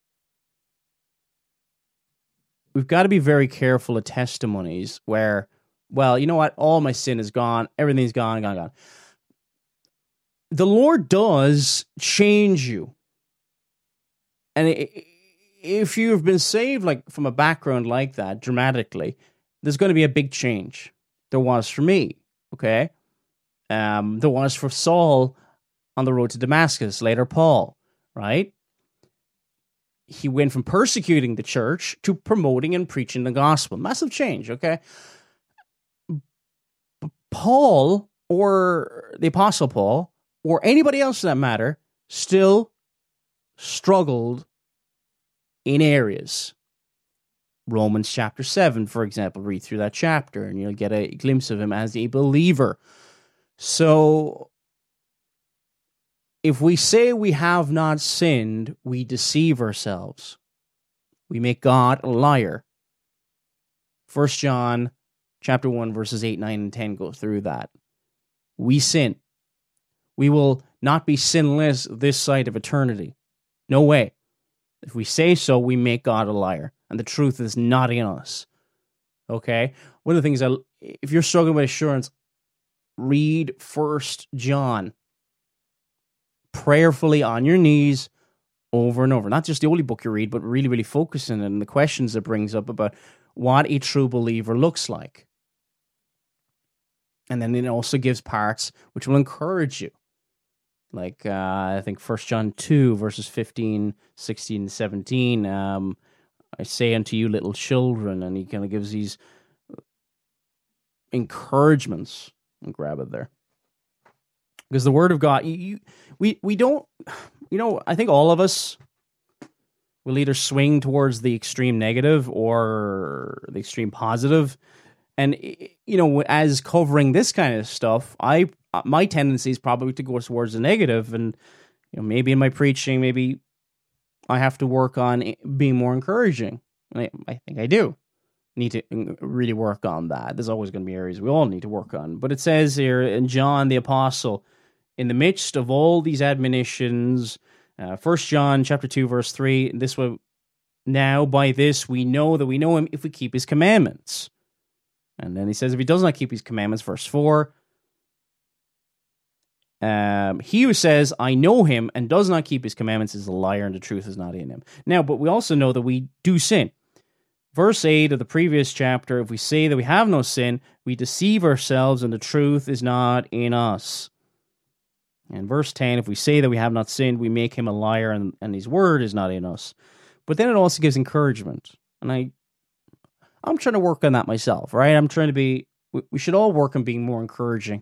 we've got to be very careful of testimonies where, well, you know what, all my sin is gone, everything's gone, gone, gone. The Lord does change you. And if you've been saved like from a background like that, dramatically, there's going to be a big change. There was for me, okay? Um, there was for Saul on the road to Damascus, later Paul, right? He went from persecuting the church to promoting and preaching the gospel. Massive change, okay? Paul, or the Apostle Paul, or anybody else for that matter, still struggled in areas. Romans chapter seven, for example, read through that chapter and you'll get a glimpse of him as a believer. So, if we say we have not sinned, we deceive ourselves. We make God a liar. First John chapter one, verses eight, nine, and ten go through that. We sin. We will not be sinless this side of eternity. No way. If we say so, we make God a liar. And the truth is not in us. Okay? One of the things, I, if you're struggling with assurance, read First John. Prayerfully on your knees, over and over. Not just the only book you read, but really, really focusing on the questions it brings up about what a true believer looks like. And then it also gives parts which will encourage you. Like, uh, I think First John two, verses fifteen, sixteen, and seventeen, um, I say unto you, little children, and he kind of gives these encouragements. And grab it there. Because the Word of God, you, you, we, we don't, you know, I think all of us will either swing towards the extreme negative or the extreme positive. And, you know, as covering this kind of stuff, I my tendency is probably to go towards the negative. And, you know, maybe in my preaching, maybe I have to work on being more encouraging. And I, I think I do need to really work on that. There's always going to be areas we all need to work on. But it says here in John the Apostle, in the midst of all these admonitions Uh, First John chapter two, verse three, this way, now by this we know that we know him if we keep his commandments. And then he says, if he does not keep his commandments, verse four, um, he who says, I know him, and does not keep his commandments is a liar, and the truth is not in him. Now, but we also know that we do sin. Verse eight of the previous chapter, if we say that we have no sin, we deceive ourselves, and the truth is not in us. And verse ten, if we say that we have not sinned, we make him a liar, and, and his word is not in us. But then it also gives encouragement. And I, I'm trying to work on that myself, right? I'm trying to be, we, we should all work on being more encouraging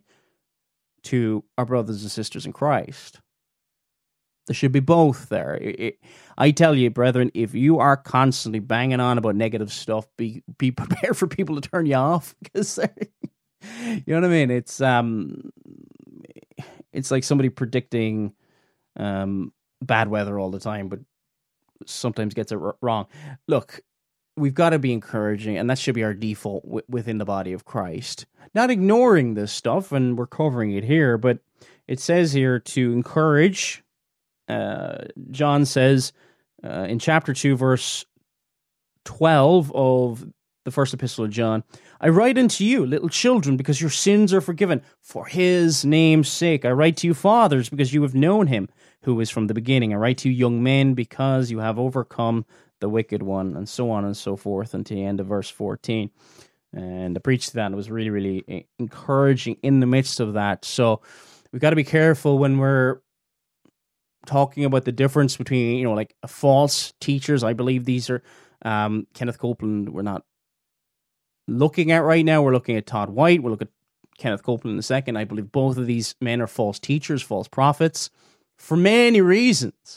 to our brothers and sisters in Christ. There should be both there. It, it, I tell you, brethren, if you are constantly banging on about negative stuff, be be prepared for people to turn you off. Because, you know what I mean? It's, um... It's like somebody predicting um, bad weather all the time, but sometimes gets it r- wrong. Look, we've got to be encouraging, and that should be our default w- within the body of Christ. Not ignoring this stuff, and we're covering it here, but it says here to encourage. Uh, John says uh, in chapter two, verse twelve of the first epistle of John, I write unto you, little children, because your sins are forgiven for his name's sake. I write to you, fathers, because you have known him who is from the beginning. I write to you, young men, because you have overcome the wicked one, and so on and so forth, until the end of verse fourteen. And I preached that, and it was really, really encouraging in the midst of that. So we've got to be careful when we're talking about the difference between, you know, like false teachers. I believe these are um, Kenneth Copeland. We're not looking at right now. We're looking at Todd White. We'll look at Kenneth Copeland in a second. I believe both of these men are false teachers, false prophets, for many reasons.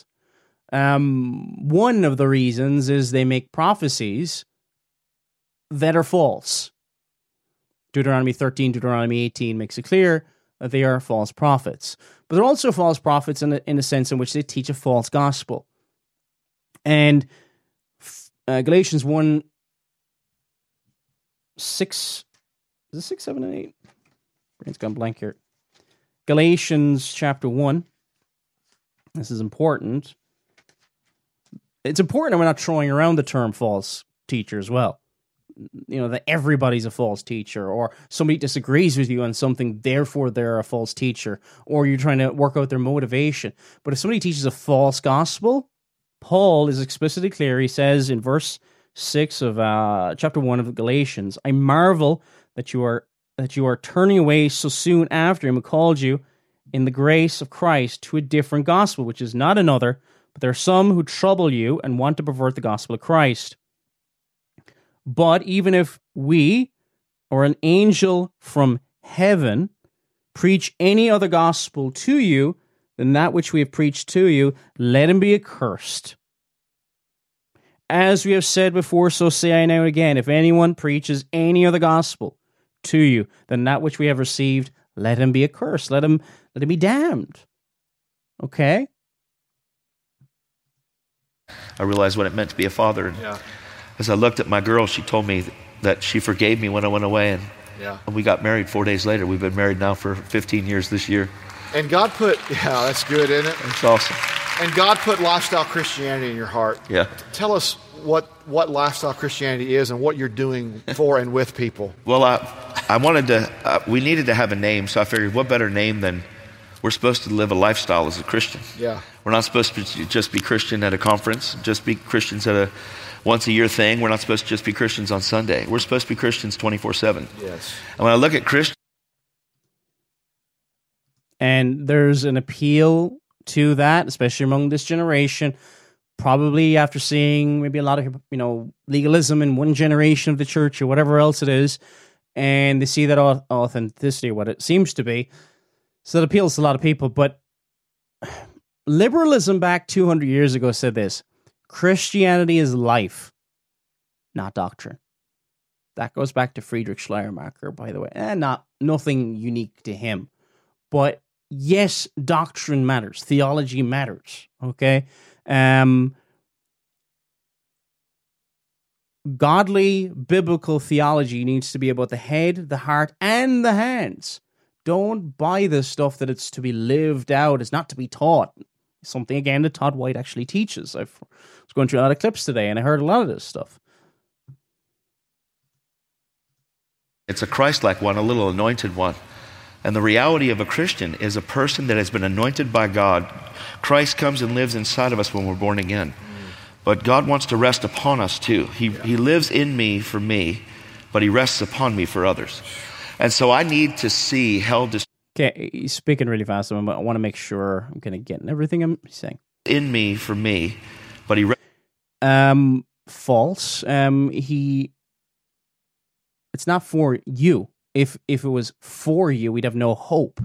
Um, one of the reasons is they make prophecies that are false. Deuteronomy thirteen, Deuteronomy eighteen makes it clear that they are false prophets. But they're also false prophets in a, in a sense in which they teach a false gospel. And uh, Galatians one, six, is it six, seven, and eight? Brain's gone blank here. Galatians chapter one. This is important. It's important that we're not throwing around the term false teacher as well. You know, that everybody's a false teacher, or somebody disagrees with you on something, therefore they're a false teacher, or you're trying to work out their motivation. But if somebody teaches a false gospel, Paul is explicitly clear. He says in verse six of uh, chapter one of Galatians, I marvel that you are that you are turning away so soon after him who called you in the grace of Christ to a different gospel, which is not another, but there are some who trouble you and want to pervert the gospel of Christ. But even if we, or an angel from heaven, preach any other gospel to you than that which we have preached to you, let him be accursed. As we have said before, so say I now again, if anyone preaches any other gospel to you than that which we have received, let him be accursed. Let him, let him be damned. Okay? I realized what it meant to be a father. Yeah. As I looked at my girl, she told me that she forgave me when I went away, and, Yeah. and we got married four days later. We've been married now for fifteen years this year. And God put, yeah, that's good, isn't it? It's awesome. And God put lifestyle Christianity in your heart. Yeah. Tell us what, what lifestyle Christianity is and what you're doing for and with people. Well, I, I wanted to, uh, we needed to have a name, so I figured what better name than we're supposed to live a lifestyle as a Christian. Yeah. We're not supposed to just be Christian at a conference, just be Christians at a once a year thing. We're not supposed to just be Christians on Sunday. We're supposed to be Christians twenty-four seven. Yes. And when I look at Christians, And there's an appeal to that, especially among this generation, probably after seeing maybe a lot of, you know, legalism in one generation of the church or whatever else it is, and they see that authenticity, what it seems to be. So it appeals to a lot of people. But liberalism back two hundred years ago said this: Christianity is life, not doctrine. That goes back to Friedrich Schleiermacher, by the way. And not nothing unique to him. But yes, doctrine matters. Theology matters. Okay? Um, godly, biblical theology needs to be about the head, the heart, and the hands. Don't buy this stuff that it's to be lived out. It's not to be taught. something, again, that Todd White actually teaches. I was going through a lot of clips today, and I heard a lot of this stuff. It's a Christ-like one, a little anointed one. And the reality of a Christian is a person that has been anointed by God. Christ comes and lives inside of us when we're born again. But God wants to rest upon us too. He, he lives in me for me, but he rests upon me for others. And so I need to see hell destroyed. Okay, he's speaking really fast. So I want to make sure I'm kind of getting everything I'm saying. In me for me, but he... Re- um, false. Um, he... It's not for you. If if it was for you, we'd have no hope.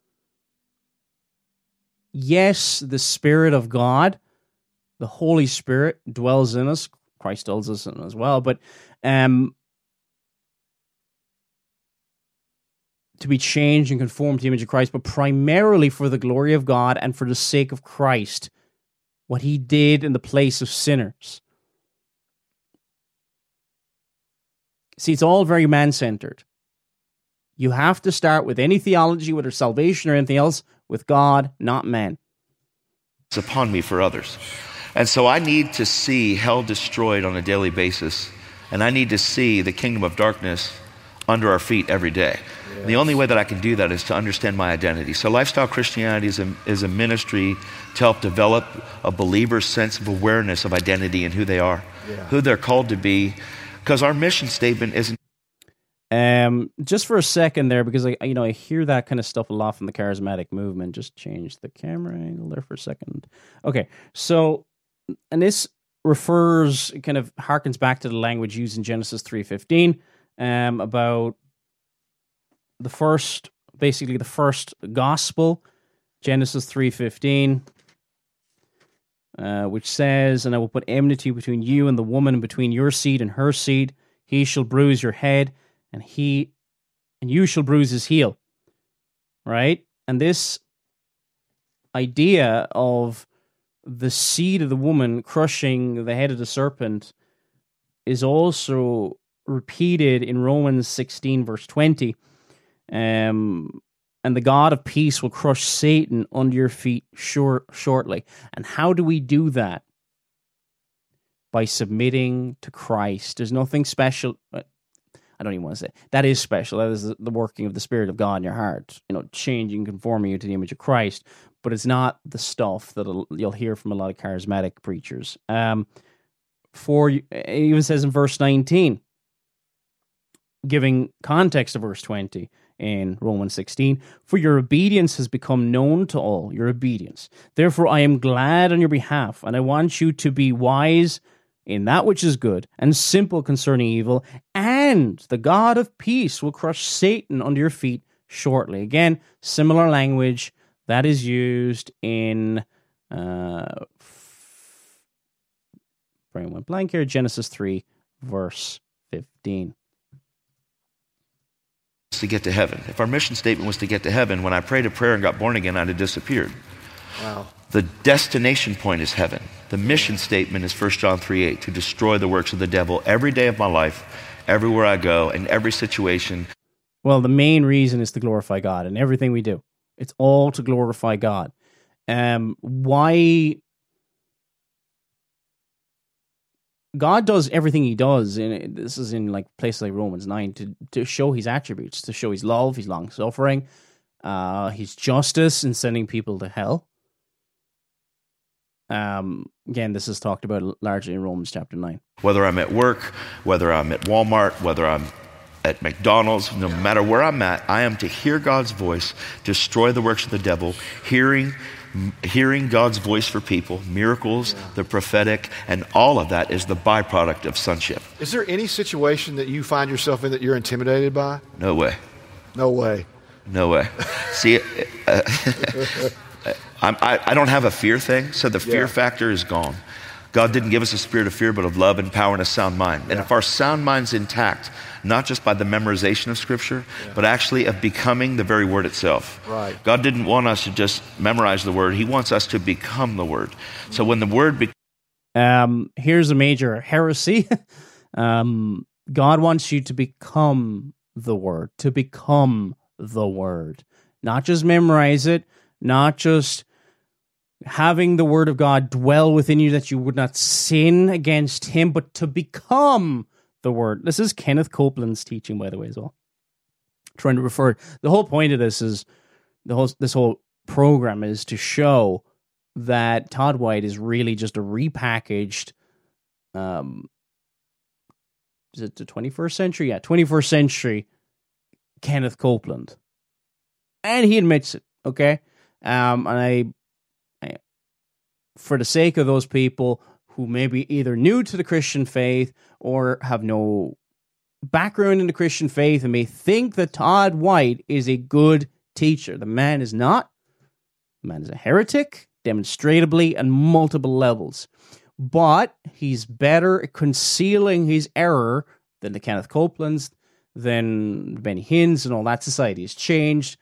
Yes, the Spirit of God, the Holy Spirit, dwells in us. Christ dwells in us as well. But um, to be changed and conformed to the image of Christ, but primarily for the glory of God and for the sake of Christ, what he did in the place of sinners. See, it's all very man-centered. You have to start with any theology, whether salvation or anything else, with God, not man. It's upon me for others. And so I need to see hell destroyed on a daily basis. And I need to see the kingdom of darkness under our feet every day. Yes. The only way that I can do that is to understand my identity. So Lifestyle Christianity is a, is a ministry to help develop a believer's sense of awareness of identity and who they are, yeah. who they're called to be. Because our mission statement isn't... Um, just for a second there, because I, you know, I hear that kind of stuff a lot from the charismatic movement. Just change the camera angle there for a second. Okay, so, and this refers, kind of harkens back to the language used in Genesis three fifteen, um, about the first, basically the first gospel, Genesis three fifteen, uh, which says, "And I will put enmity between you and the woman, between your seed and her seed. He shall bruise your head, and he and you shall bruise his heel." Right? And this idea of the seed of the woman crushing the head of the serpent is also repeated in Romans sixteen, verse twenty. Um, and the God of peace will crush Satan under your feet short, shortly. And how do we do that? By submitting to Christ. There's nothing special. I don't even want to say that is special. That is the working of the Spirit of God in your heart, you know, changing, conforming you to the image of Christ. But it's not the stuff that you'll hear from a lot of charismatic preachers. Um, for it even says in verse nineteen, giving context to verse twenty in Romans sixteen, "For your obedience has become known to all." Your obedience. "Therefore, I am glad on your behalf, and I want you to be wise in that which is good, and simple concerning evil, and the God of peace will crush Satan under your feet shortly." Again, similar language that is used in, uh, brain went blank here, Genesis three, verse fifteen. To get to heaven. If our mission statement was to get to heaven, when I prayed a prayer and got born again, I'd have disappeared. Wow. The destination point is heaven. The mission statement is First John three eight, to destroy the works of the devil every day of my life, everywhere I go, in every situation. Well, the main reason is to glorify God in everything we do. It's all to glorify God. Um, why? God does everything he does, and this is in like places like Romans nine, to, to show his attributes, to show his love, his long-suffering, uh, his justice in sending people to hell. Um, again, this is talked about largely in Romans chapter nine. Whether I'm at work, whether I'm at Walmart, whether I'm at McDonald's, no matter where I'm at, I am to hear God's voice, destroy the works of the devil, hearing hearing God's voice for people, miracles, yeah. the prophetic, and all of that is the byproduct of sonship. Is there any situation that you find yourself in that you're intimidated by? No way. No way. No way. See, uh, I'm, I, I don't have a fear thing, so the fear yeah. factor is gone. God didn't give us a spirit of fear, but of love and power and a sound mind. And yeah. if our sound mind's intact, not just by the memorization of Scripture, yeah. but actually of becoming the very Word itself. Right. God didn't want us to just memorize the Word. He wants us to become the Word. So when the Word... Be- um, here's a major heresy. um, God wants you to become the Word, to become the Word. Not just memorize it, not just having the word of God dwell within you, that you would not sin against him, but to become the word. This is Kenneth Copeland's teaching, by the way, as well. Trying to refer, the whole point of this is, the whole this whole program is to show that Todd White is really just a repackaged, um, is it the twenty-first century? Yeah, twenty-first century Kenneth Copeland. And he admits it, okay? Um, and I, I, for the sake of those people who may be either new to the Christian faith or have no background in the Christian faith and may think that Todd White is a good teacher, the man is not. The man is a heretic, demonstrably, on multiple levels. But he's better at concealing his error than the Kenneth Copelands, than Benny Hinn's, and all that. Society has changed.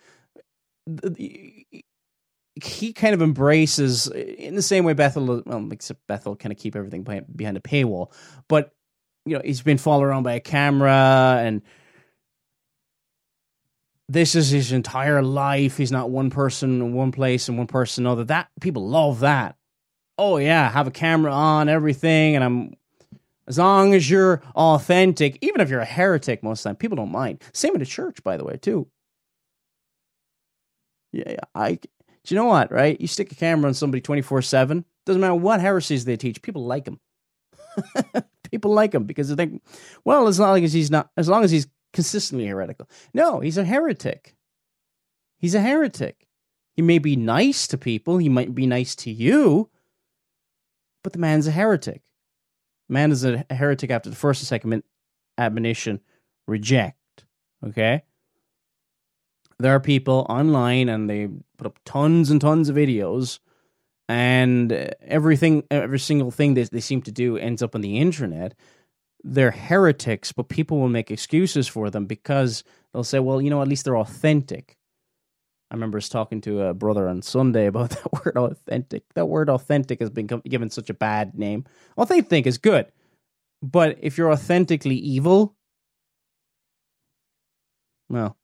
He kind of embraces, in the same way Bethel, well, except Bethel kind of keep everything behind, behind a paywall, but, you know, he's been followed around by a camera, and this is his entire life. He's not one person in one place and one person another. That, people love that. Oh yeah, have a camera on, everything, and I'm, as long as you're authentic, even if you're a heretic most of the time, people don't mind. Same in the church, by the way, too. Yeah, I, do you know what, right? You stick a camera on somebody twenty-four seven, doesn't matter what heresies they teach, people like them. People like him because they think, well, as long as he's not, as long as he's consistently heretical. No, he's a heretic. He's a heretic. He may be nice to people, he might be nice to you, but the man's a heretic. Man is a heretic after the first and second admonition, reject. Okay? There are people online and they put up tons and tons of videos, and everything, every single thing that they seem to do ends up on the internet. They're heretics, but people will make excuses for them because they'll say, well, you know, at least they're authentic. I remember us talking to a brother on Sunday about that word authentic. That word authentic has been given such a bad name. Authentic is good, but if you're authentically evil, well,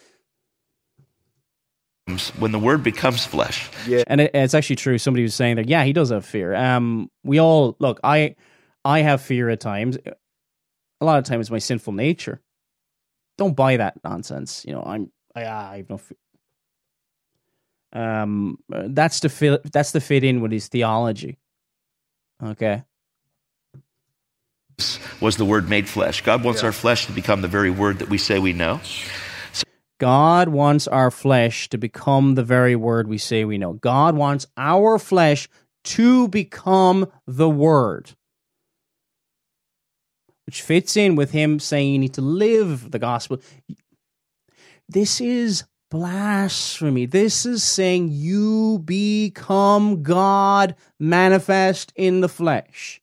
when the word becomes flesh. Yeah. And it, it's actually true. Somebody was saying that, yeah, he does have fear. Um, we all, look, I I have fear at times. A lot of times it's my sinful nature. Don't buy that nonsense. You know, I'm, I, I have no fear. Um, that's to fit, that's to fit in with his theology. Okay. Was the word made flesh. God wants yeah. our flesh to become the very word that we say we know. God wants our flesh to become the very word we say we know. God wants our flesh to become the word, which fits in with him saying you need to live the gospel. This is blasphemy. This is saying you become God manifest in the flesh.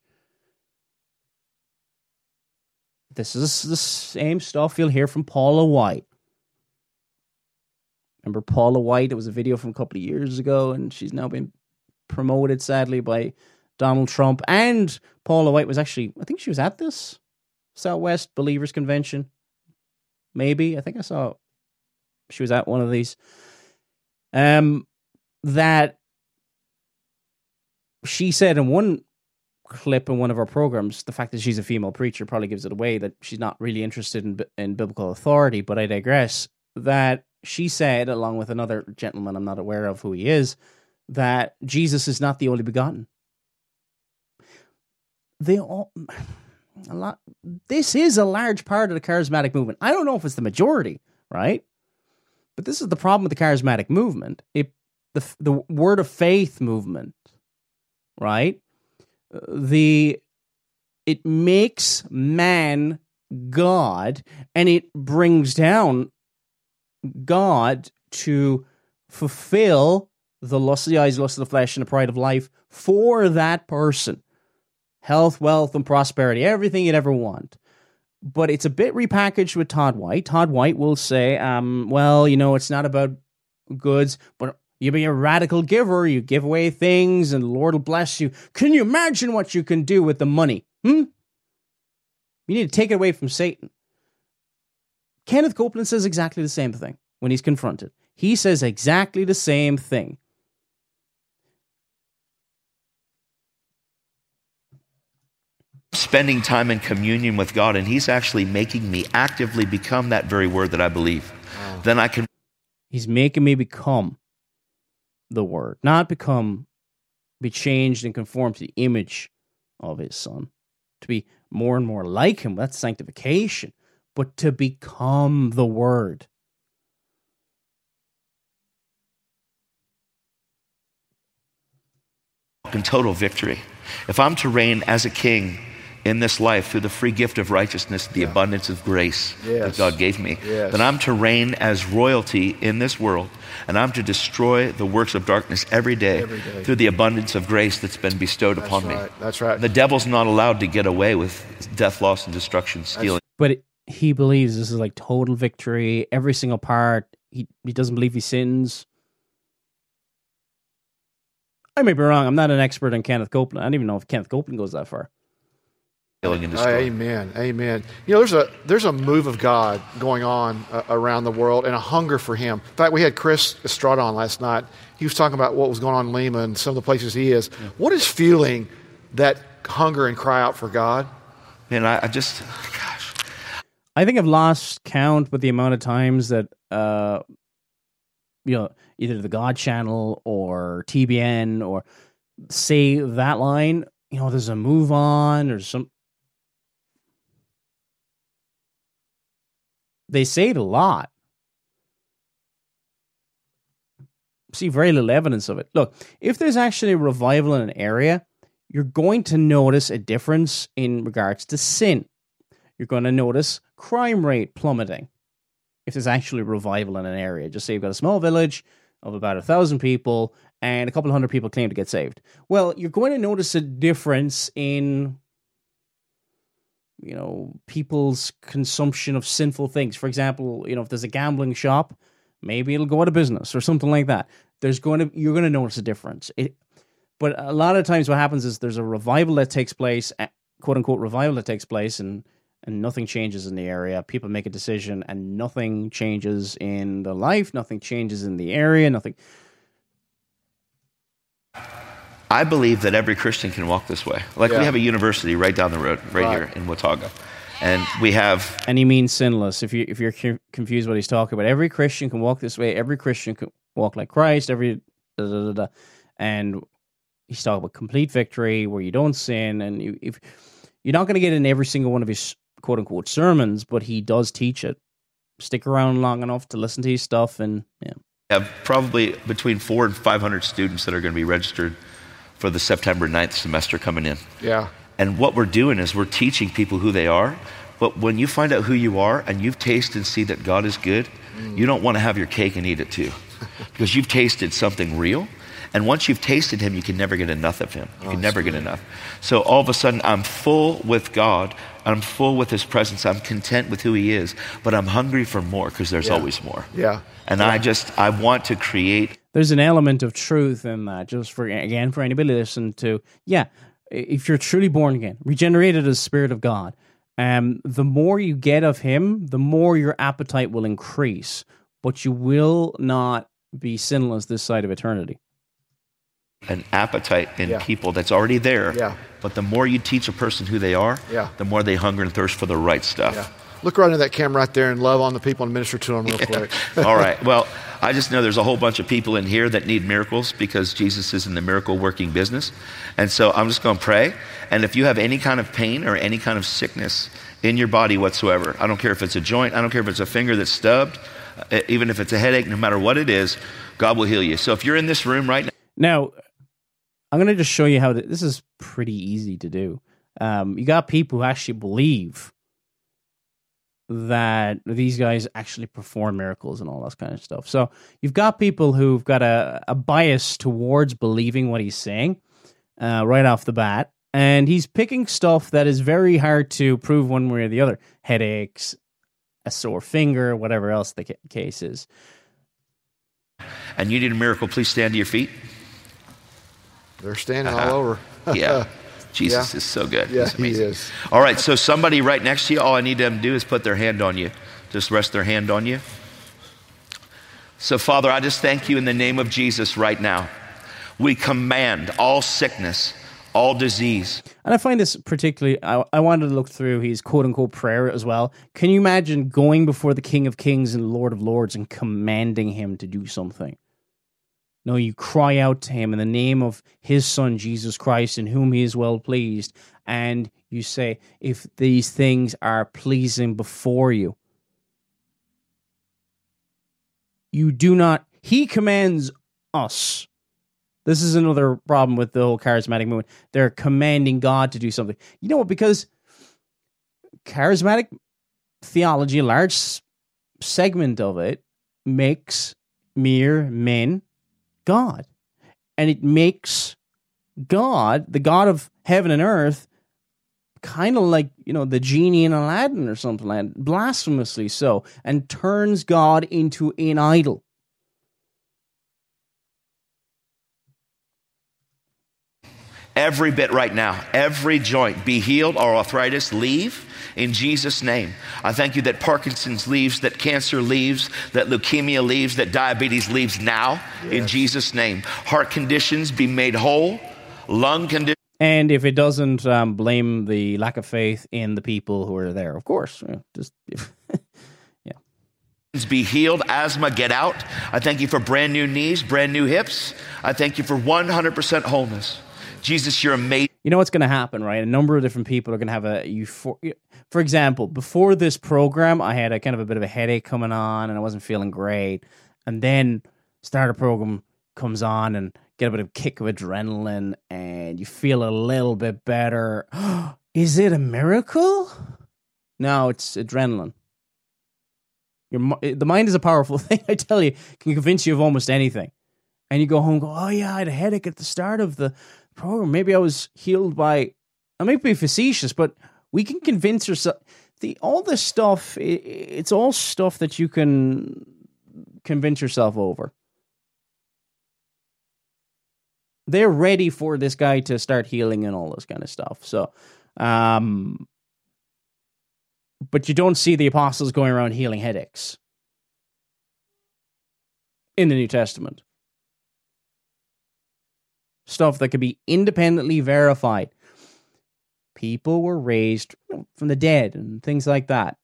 This is the same stuff you'll hear from Paula White. Remember Paula White? It was a video from a couple of years ago, and she's now been promoted, sadly, by Donald Trump. And Paula White was actually, I think she was at this Southwest Believers Convention. Maybe. I think I saw she was at one of these. Um, that she said in one clip in one of our programs, the fact that she's a female preacher probably gives it away, that she's not really interested in, in biblical authority, but I digress, that she said, along with another gentleman I'm not aware of who he is, that Jesus is not the only begotten. They all, a lot. This is a large part of the charismatic movement. I don't know if it's the majority, right? But this is the problem with the charismatic movement. It, the the word of faith movement, right? The it makes man God, and it brings down God to fulfill the lust of the eyes, lust of the flesh, and the pride of life for that person. Health, wealth, and prosperity, everything you'd ever want. But it's a bit repackaged with Todd White. Todd White will say, um, well, you know, it's not about goods, but you be a radical giver, you give away things, and the Lord will bless you. Can you imagine what you can do with the money? Hmm? You need to take it away from Satan. Kenneth Copeland says exactly the same thing when he's confronted. He says exactly the same thing. spending time in communion with God, and he's actually making me actively become that very word that I believe. Wow. Then I can... He's making me become the word, not become, be changed and conform to the image of his son, to be more and more like him. That's sanctification, but to become the word. In total victory. If I'm to reign as a king in this life through the free gift of righteousness, the yeah. abundance of grace yes. that God gave me, yes. then I'm to reign as royalty in this world, and I'm to destroy the works of darkness every day, every day. through the abundance of grace that's been bestowed that's upon right. me. That's right. The devil's not allowed to get away with death, loss, and destruction, stealing. That's, but it, he believes this is like total victory, every single part. He, he doesn't believe he sins. I may be wrong. I'm not an expert on Kenneth Copeland. I don't even know if Kenneth Copeland goes that far. Amen. Amen. You know, there's a there's a move of God going on uh, around the world and a hunger for him. In fact, we had Chris Estrada on last night. He was talking about what was going on in Lima and some of the places he is. Yeah. What is fueling that hunger and cry out for God? Man, I, I just, gosh. I think I've lost count with the amount of times that, uh, you know, either the God Channel or T B N or say that line, you know, there's a move on or some. They say it a lot. See very little evidence of it. Look, if there's actually a revival in an area, you're going to notice a difference in regards to sin. You're going to notice crime rate plummeting. If there's actually a revival in an area, just say you've got a small village of about a thousand people and a couple of hundred people claim to get saved. Well, you're going to notice a difference in, you know, people's consumption of sinful things. For example, you know, if there's a gambling shop, maybe it'll go out of business or something like that. There's going to, you're going to notice a difference. It, but a lot of times what happens is there's a revival that takes place, quote unquote revival that takes place, and and nothing changes in the area. People make a decision and nothing changes in the life, nothing changes in the area, nothing. I believe that every Christian can walk this way. Like yeah. we have a university right down the road, right, right. here in Watauga. And we have... And he means sinless. If, you, if you're confused what he's talking about, every Christian can walk this way. Every Christian can walk like Christ. Every da, da, da, da. And he's talking about complete victory where you don't sin. And you, if you're not going to get in every single one of his quote-unquote sermons, but he does teach it. Stick around long enough to listen to his stuff, and yeah. We have probably between four and five hundred students that are going to be registered for the September ninth semester coming in. Yeah. And what we're doing is we're teaching people who they are, but when you find out who you are and you've tasted and see that God is good, mm. you don't want to have your cake and eat it too, because you've tasted something real. And once you've tasted him, you can never get enough of him. You can oh, never get enough. So all of a sudden, I'm full with God. I'm full with his presence. I'm content with who he is. But I'm hungry for more, because there's yeah. always more. Yeah. And yeah. I just, I want to create. There's an element of truth in that, just for, again, for anybody to listen to. Yeah, if you're truly born again, regenerated as the Spirit of God, um, the more you get of him, the more your appetite will increase. But you will not be sinless this side of eternity. An appetite in yeah. people that's already there. Yeah. But the more you teach a person who they are, yeah. the more they hunger and thirst for the right stuff. Yeah. Look right into that camera right there and love on the people and minister to them real yeah. quick. All right. Well, I just know there's a whole bunch of people in here that need miracles, because Jesus is in the miracle working business. And so I'm just going to pray. And if you have any kind of pain or any kind of sickness in your body whatsoever, I don't care if it's a joint, I don't care if it's a finger that's stubbed, even if it's a headache, no matter what it is, God will heal you. So if you're in this room right now. Now, I'm going to just show you how to, this is pretty easy to do. Um, you got people who actually believe that these guys actually perform miracles and all that kind of stuff. So you've got people who've got a, a bias towards believing what he's saying uh, right off the bat. And he's picking stuff that is very hard to prove one way or the other. Headaches, a sore finger, whatever else the case is. And you need a miracle, please stand to your feet. They're standing uh-huh. all over. Yeah. Jesus yeah. is so good. Yeah, he is. All right, so somebody right next to you, all I need them to do is put their hand on you. Just rest their hand on you. So, Father, I just thank you in the name of Jesus right now. We command all sickness, all disease. And I find this particularly, I, I wanted to look through his quote-unquote prayer as well. Can you imagine going before the King of Kings and Lord of Lords and commanding him to do something? No, you cry out to him in the name of his son, Jesus Christ, in whom he is well pleased. And you say, if these things are pleasing before you, you do not, he commands us. This is another problem with the whole charismatic movement. They're commanding God to do something. You know what? Because charismatic theology, a large segment of it, makes mere men God. And it makes God, the God of heaven and earth, kind of like, you know, the genie in Aladdin or something like that, blasphemously so, and turns God into an idol. Every bit right now, every joint be healed, or arthritis leave in Jesus' name. I thank you that Parkinson's leaves, that cancer leaves, that leukemia leaves, that diabetes leaves now, yes, in Jesus' name. Heart conditions be made whole, lung conditions. And if it doesn't, um, blame the lack of faith in the people who are there, of course. Yeah, just yeah. Be healed, asthma get out. I thank you for brand new knees, brand new hips. I thank you for one hundred percent wholeness. Jesus, you're amazing. You know what's going to happen, right? A number of different people are going to have a euphoria. For example, before this program, I had a kind of a bit of a headache coming on, and I wasn't feeling great. And then starter program comes on, and get a bit of kick of adrenaline, and you feel a little bit better. Is it a miracle? No, it's adrenaline. Your the mind is a powerful thing. I tell you, it can convince you of almost anything. And you go home, and go, oh yeah, I had a headache at the start of the program. Maybe I was healed by, I may be facetious, but we can convince ourselves. The all this stuff, it, it's all stuff that you can convince yourself over. They're ready for this guy to start healing and all this kind of stuff. So, um, but you don't see the apostles going around healing headaches in the New Testament. Stuff that could be independently verified. People were raised from the dead and things like that.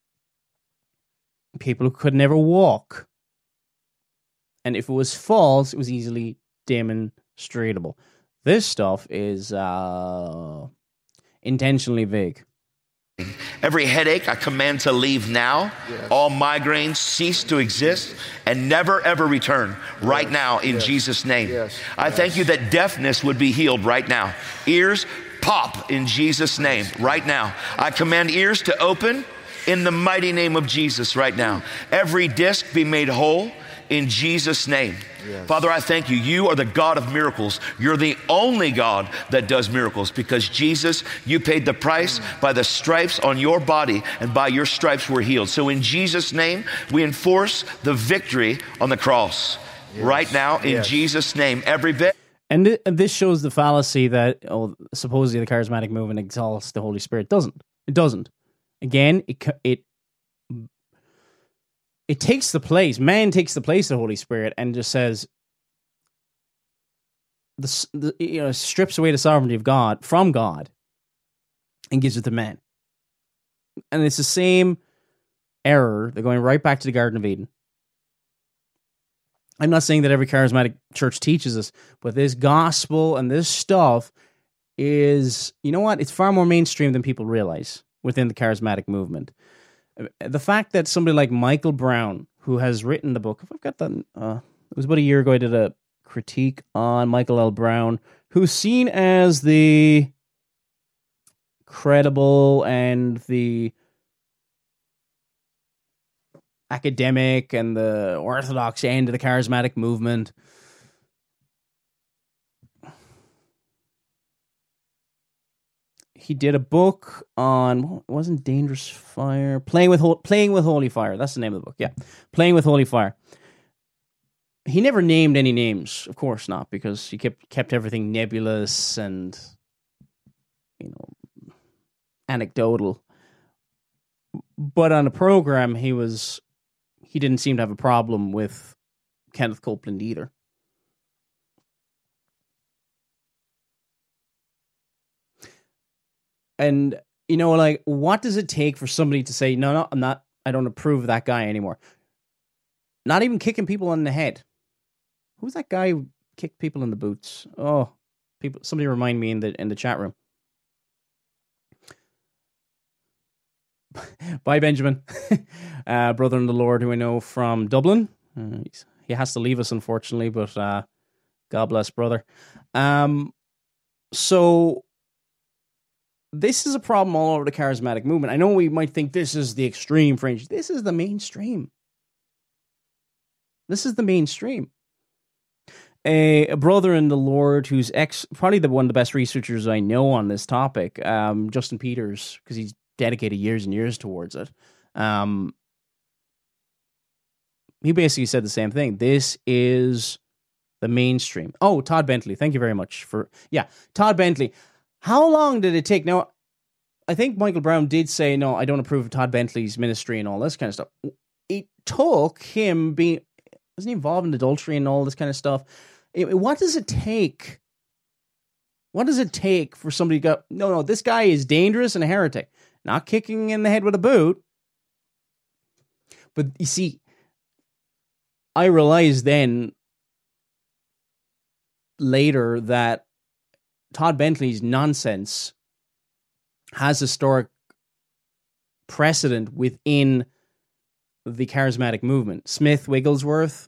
People who could never walk. And if it was false, it was easily demonstratable. This stuff is uh, intentionally vague. Every headache I command to leave now. Yes. All migraines cease to exist and never ever return right yes. now in yes. Jesus' name. Yes. I yes. thank you that deafness would be healed right now. Ears pop in Jesus' name right now. I command ears to open in the mighty name of Jesus right now. Every disc be made whole in Jesus' name. Yes. Father, I thank you. You are the God of miracles. You're the only God that does miracles because Jesus, you paid the price by the stripes on your body, and by your stripes we're healed. So in Jesus' name, we enforce the victory on the cross yes. right now in yes. Jesus' name. Every bit. And, th- and this shows the fallacy that oh, supposedly the charismatic movement exalts the Holy Spirit. It doesn't. It doesn't. Again, it it It takes the place, man takes the place of the Holy Spirit and just says, the, the you know, strips away the sovereignty of God from God and gives it to man. And it's the same error. They're going right back to the Garden of Eden. I'm not saying that every charismatic church teaches this, but this gospel and this stuff is, you know what? It's far more mainstream than people realize within the charismatic movement. The fact that somebody like Michael Brown, who has written the book, if I've got that, uh, it was about a year ago, I did a critique on Michael L. Brown, who's seen as the credible and the academic and the orthodox end of the charismatic movement. He did a book on, what wasn't Dangerous Fire? Playing with Playing with Holy Fire. That's the name of the book. Yeah. Playing with Holy Fire. He never named any names, of course not, because he kept kept everything nebulous and, you know, anecdotal. But on the program, he was he didn't seem to have a problem with Kenneth Copeland either. And, you know, like, what does it take for somebody to say, no, no, I'm not, I don't approve of that guy anymore? Not even kicking people in the head. Who's that guy who kicked people in the boots? Oh, people, somebody remind me in the in the chat room. Bye, Benjamin. uh, brother in the Lord who I know from Dublin. Uh, he has to leave us, unfortunately, but uh, God bless, brother. Um, so this is a problem all over the charismatic movement. I know we might think this is the extreme fringe. This is the mainstream. This is the mainstream. A, a brother in the Lord who's ex, probably the one of the best researchers I know on this topic, um, Justin Peters, because he's dedicated years and years towards it. Um, he basically said the same thing. This is the mainstream. Oh, Todd Bentley. Thank you very much for, yeah, Todd Bentley. How long did it take? Now, I think Michael Brown did say, no, I don't approve of Todd Bentley's ministry and all this kind of stuff. It took him being, wasn't he involved in adultery and all this kind of stuff? It, what does it take? What does it take for somebody to go, no, no, this guy is dangerous and a heretic. Not kicking in the head with a boot. But you see, I realized then later that Todd Bentley's nonsense has historic precedent within the charismatic movement. Smith Wigglesworth,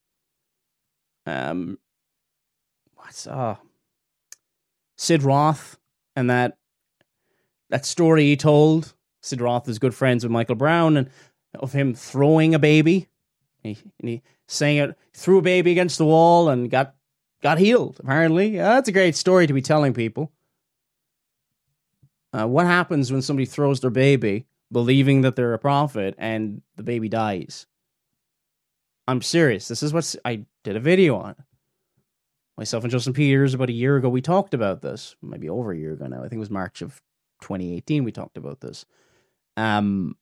um, what's uh, Sid Roth, and that that story he told. Sid Roth is good friends with Michael Brown, and of him throwing a baby. He, and he saying it, threw a baby against the wall and got got healed. Apparently, uh, that's a great story to be telling people. Uh, what happens when somebody throws their baby, believing that they're a prophet, and the baby dies? I'm serious. This is what I did a video on. Myself and Justin Peters, about a year ago, we talked about this. Maybe over a year ago now. I think it was March of twenty eighteen we talked about this. Um,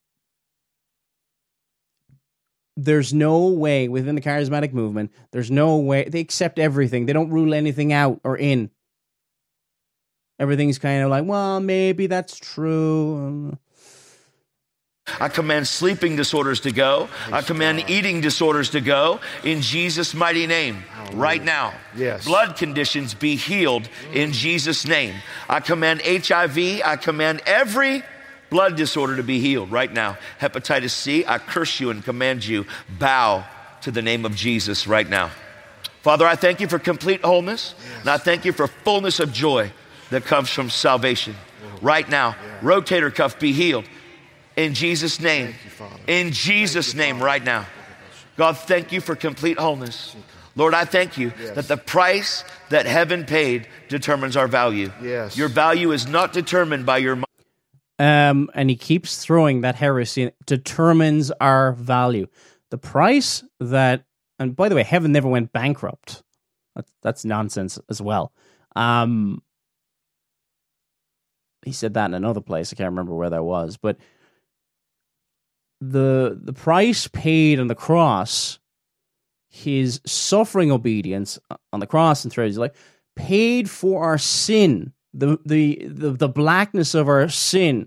there's no way within the charismatic movement, there's no way, they accept everything. They don't rule anything out or in. Everything's kind of like, well, maybe that's true. I command sleeping disorders to go. I command eating disorders to go in Jesus' mighty name. Hallelujah. Right now. Yes. Blood conditions be healed in Jesus' name. I command H I V. I command every blood disorder to be healed right now. Hepatitis C, I curse you and command you, bow to the name of Jesus right now. Father, I thank you for complete wholeness, yes. And I thank you for fullness of joy that comes from salvation. Right now, yeah. Rotator cuff be healed. In Jesus' name, you, in Jesus' you, name Father. Right now. God, thank you for complete wholeness. Lord, I thank you yes. that the price that heaven paid determines our value. Yes. Your value is not determined by your money. Um, and he keeps throwing that heresy, determines our value. The price that, and by the way, heaven never went bankrupt. That's, that's nonsense as well. Um, he said that in another place. I can't remember where that was, but the the price paid on the cross, his suffering obedience on the cross and throughout his life, paid for our sin, the the the, the blackness of our sin.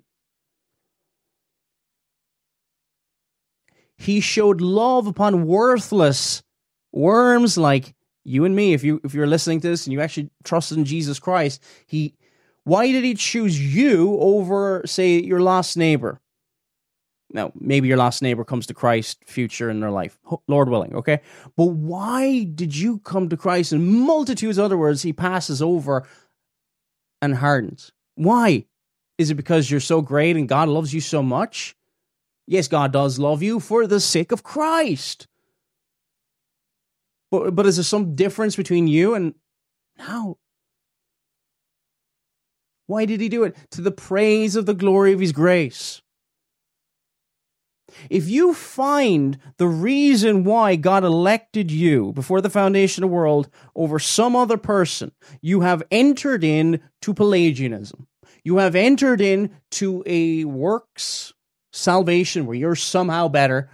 He showed love upon worthless worms like you and me. If you if you're listening to this and you actually trusted in Jesus Christ, he why did he choose you over, say, your lost neighbor? Now, maybe your lost neighbor comes to Christ future in their life, Lord willing, okay? But why did you come to Christ? In multitudes of other words, he passes over and hardens. Why? Is it because you're so great and God loves you so much? Yes, God does love you for the sake of Christ. But, but is there some difference between you and... No. Why did he do it? To the praise of the glory of his grace. If you find the reason why God elected you before the foundation of the world over some other person, you have entered into Pelagianism. You have entered into a works salvation where you're somehow better.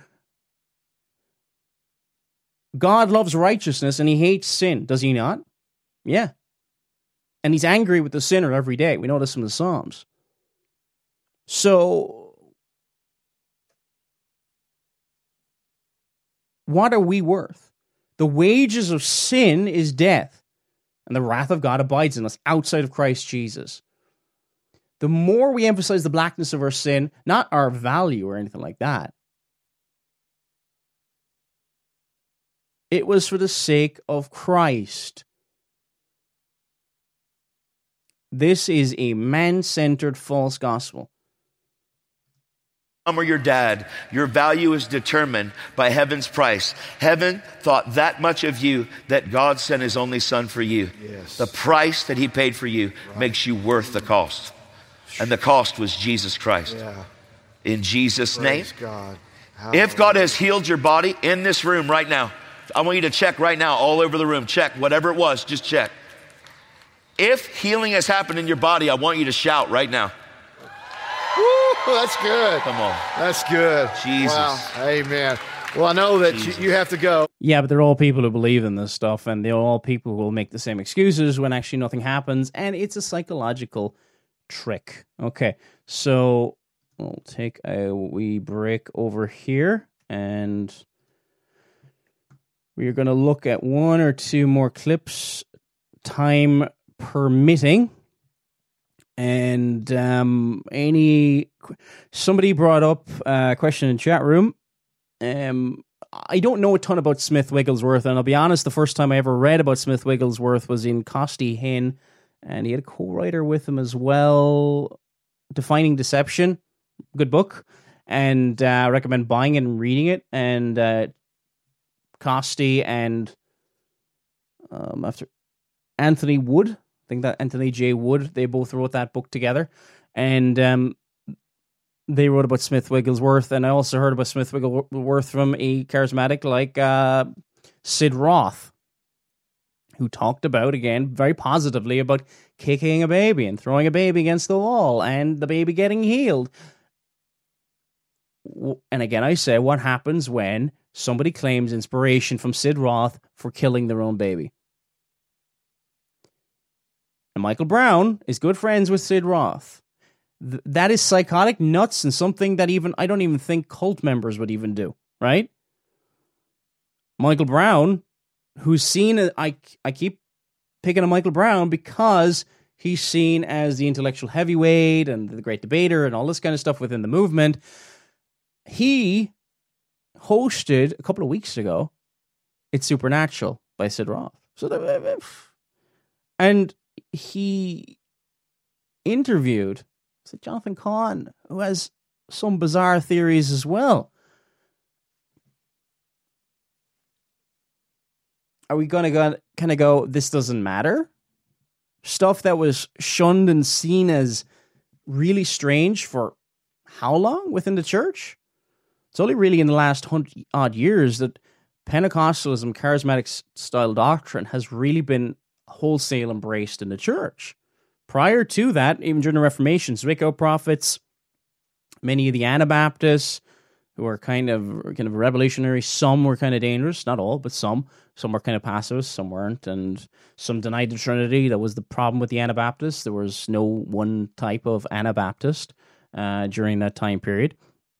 God loves righteousness and he hates sin, does he not? Yeah. And he's angry with the sinner every day. We know this from the Psalms. So, what are we worth? The wages of sin is death, and the wrath of God abides in us outside of Christ Jesus. The more we emphasize the blackness of our sin, not our value or anything like that, it was for the sake of Christ. This is a man-centered false gospel. Mom or your dad, your value is determined by heaven's price. Heaven thought that much of you that God sent his only son for you. Yes. The price that he paid for you right. makes you worth the cost. And the cost was Jesus Christ. Yeah. In Jesus' Praise name. God. If God has healed your body in this room right now, I want you to check right now all over the room. Check whatever it was, just check. If healing has happened in your body, I want you to shout right now. Woo, that's good. Come on. That's good. Jesus. Wow. Amen. Well, I know that you, you have to go. Yeah, but they're all people who believe in this stuff, and they're all people who will make the same excuses when actually nothing happens, and it's a psychological trick. Okay, so we'll take a wee break over here, and we're going to look at one or two more clips, time permitting. And um, any somebody brought up a question in the chat room. Um, I don't know a ton about Smith Wigglesworth, and I'll be honest, the first time I ever read about Smith Wigglesworth was in Costi Hinn, and he had a co-writer with him as well, Defining Deception, good book, and uh, I recommend buying it and reading it. And uh, Costi and um, after Anthony Wood. I think that Anthony J. Wood, they both wrote that book together, and um, they wrote about Smith Wigglesworth, and I also heard about Smith Wigglesworth from a charismatic like uh, Sid Roth, who talked about, again, very positively about kicking a baby and throwing a baby against the wall and the baby getting healed. And again, I say, what happens when somebody claims inspiration from Sid Roth for killing their own baby? And Michael Brown is good friends with Sid Roth. Th- that is psychotic nuts and something that even I don't even think cult members would even do, right? Michael Brown, who's seen, I, I keep picking on Michael Brown because he's seen as the intellectual heavyweight and the great debater and all this kind of stuff within the movement. He hosted a couple of weeks ago, It's Supernatural by Sid Roth. So, the, and he interviewed Jonathan Cahn, who has some bizarre theories as well. Are we going to go, kind of go, this doesn't matter? Stuff that was shunned and seen as really strange for how long within the church? It's only really in the last hundred odd years that Pentecostalism, charismatic style doctrine has really been wholesale embraced in the church. Prior to that, even during the Reformation, Zwickau prophets, many of the Anabaptists, who were kind of kind of revolutionary, some were kind of dangerous, not all, but some. Some were kind of pacifists, some weren't, and some denied the Trinity. That was the problem with the Anabaptists. There was no one type of Anabaptist uh, during that time period.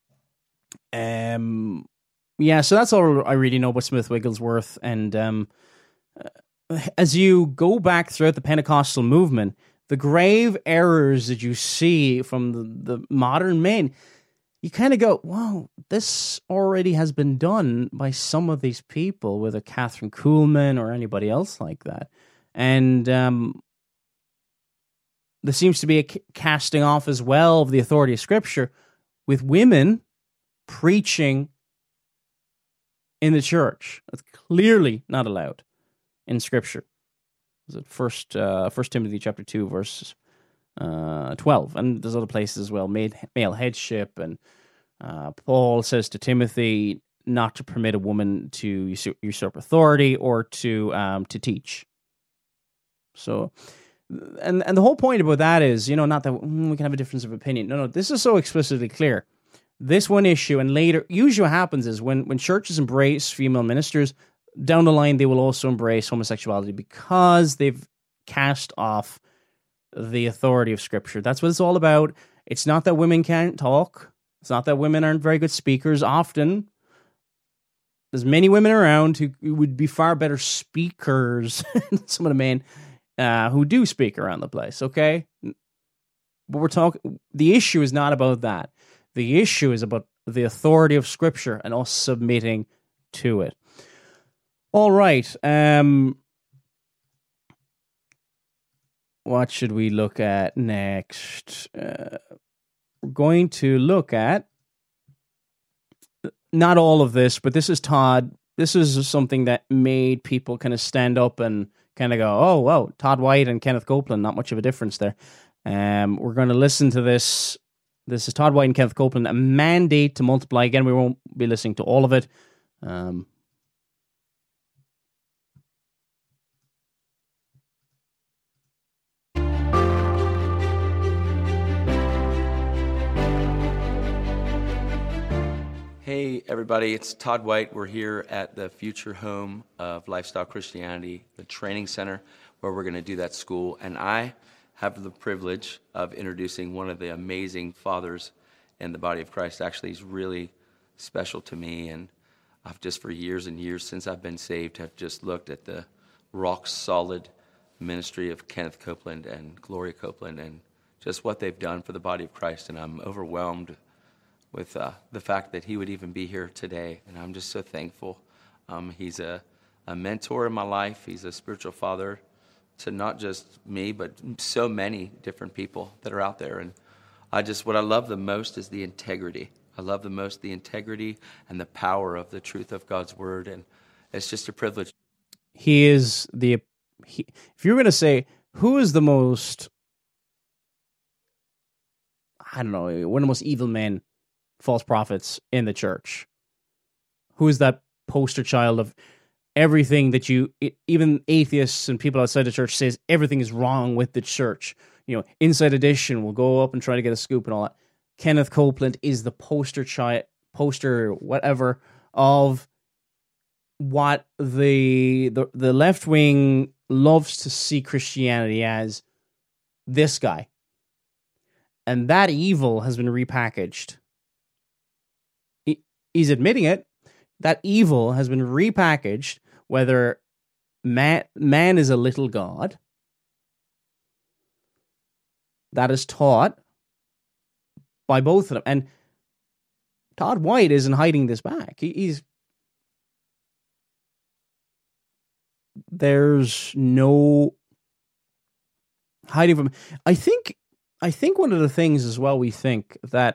Um, yeah, so that's all I really know about Smith Wigglesworth. And um, as you go back throughout the Pentecostal movement, the grave errors that you see from the, the modern men, you kind of go, wow, this already has been done by some of these people, whether Catherine Kuhlman or anybody else like that. And um, there seems to be a casting off as well of the authority of Scripture with women preaching in the church. That's clearly not allowed in Scripture. Is it First uh, First Timothy chapter two, verse uh, twelve, and there's other places as well. Male, male headship, and uh, Paul says to Timothy not to permit a woman to usurp, usurp authority or to um, to teach. So, and and the whole point about that is, you know, not that mm, we can have a difference of opinion. No, no, this is so explicitly clear. This one issue, and later, usually what happens is when, when churches embrace female ministers, down the line they will also embrace homosexuality because they've cast off the authority of Scripture. That's what it's all about. It's not that women can't talk. It's not that women aren't very good speakers. Often, there's many women around who, who would be far better speakers than some of the men uh, who do speak around the place, okay? But we're talking, the issue is not about that. The issue is about the authority of Scripture and us submitting to it. All right. Um, what should we look at next? Uh, we're going to look at not all of this, but this is Todd. This is something that made people kind of stand up and kind of go, oh, wow, Todd White and Kenneth Copeland, not much of a difference there. Um, we're going to listen to this. This is Todd White and Kenneth Copeland, a mandate to multiply. Again, we won't be listening to all of it. Um, Hey everybody, it's Todd White. We're here at the future home of Lifestyle Christianity, the training center where we're going to do that school. And I have the privilege of introducing one of the amazing fathers in the body of Christ. Actually, he's really special to me. And I've just for years and years since I've been saved have just looked at the rock solid ministry of Kenneth Copeland and Gloria Copeland and just what they've done for the body of Christ. And I'm overwhelmed with uh, the fact that he would even be here today. And I'm just so thankful. Um, he's a, a mentor in my life. He's a spiritual father to not just me, but so many different people that are out there. And I just, what I love the most is the integrity. I love the most the integrity and the power of the truth of God's word. And it's just a privilege. He is the, he, if you're going to say, who is the most, I don't know, one of the most evil men, false prophets in the church, who is that poster child of everything that you, even atheists and people outside the church says everything is wrong with the church. You know, Inside Edition will go up and try to get a scoop and all that. Kenneth Copeland is the poster child, poster whatever of what the the, the left wing loves to see Christianity as, this guy. And that evil has been repackaged. He's admitting it. That evil has been repackaged, whether man, man is a little god. That is taught by both of them. And Todd White isn't hiding this back. He, he's there's no hiding from. I think. I think one of the things as well we think that.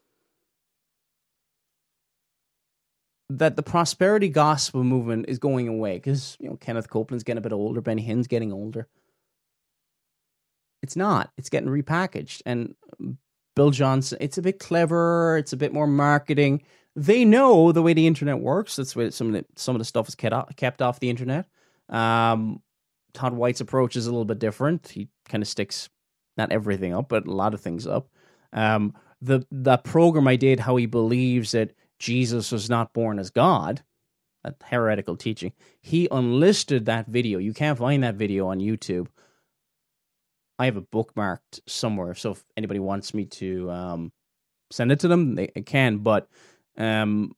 that the prosperity gospel movement is going away because, you know, Kenneth Copeland's getting a bit older, Benny Hinn's getting older. It's not. It's getting repackaged. And Bill Johnson, it's a bit cleverer. It's a bit more marketing. They know the way the internet works. That's why some of the, some of the stuff is kept off, kept off the internet. Um, Todd White's approach is a little bit different. He kind of sticks not everything up, but a lot of things up. Um, the that program I did, how he believes that Jesus was not born as God, a heretical teaching. He unlisted that video. You can't find that video on YouTube. I have it bookmarked somewhere, so if anybody wants me to um, send it to them, they can. But um,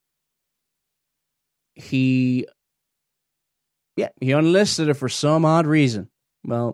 he, yeah, he unlisted it for some odd reason. Well,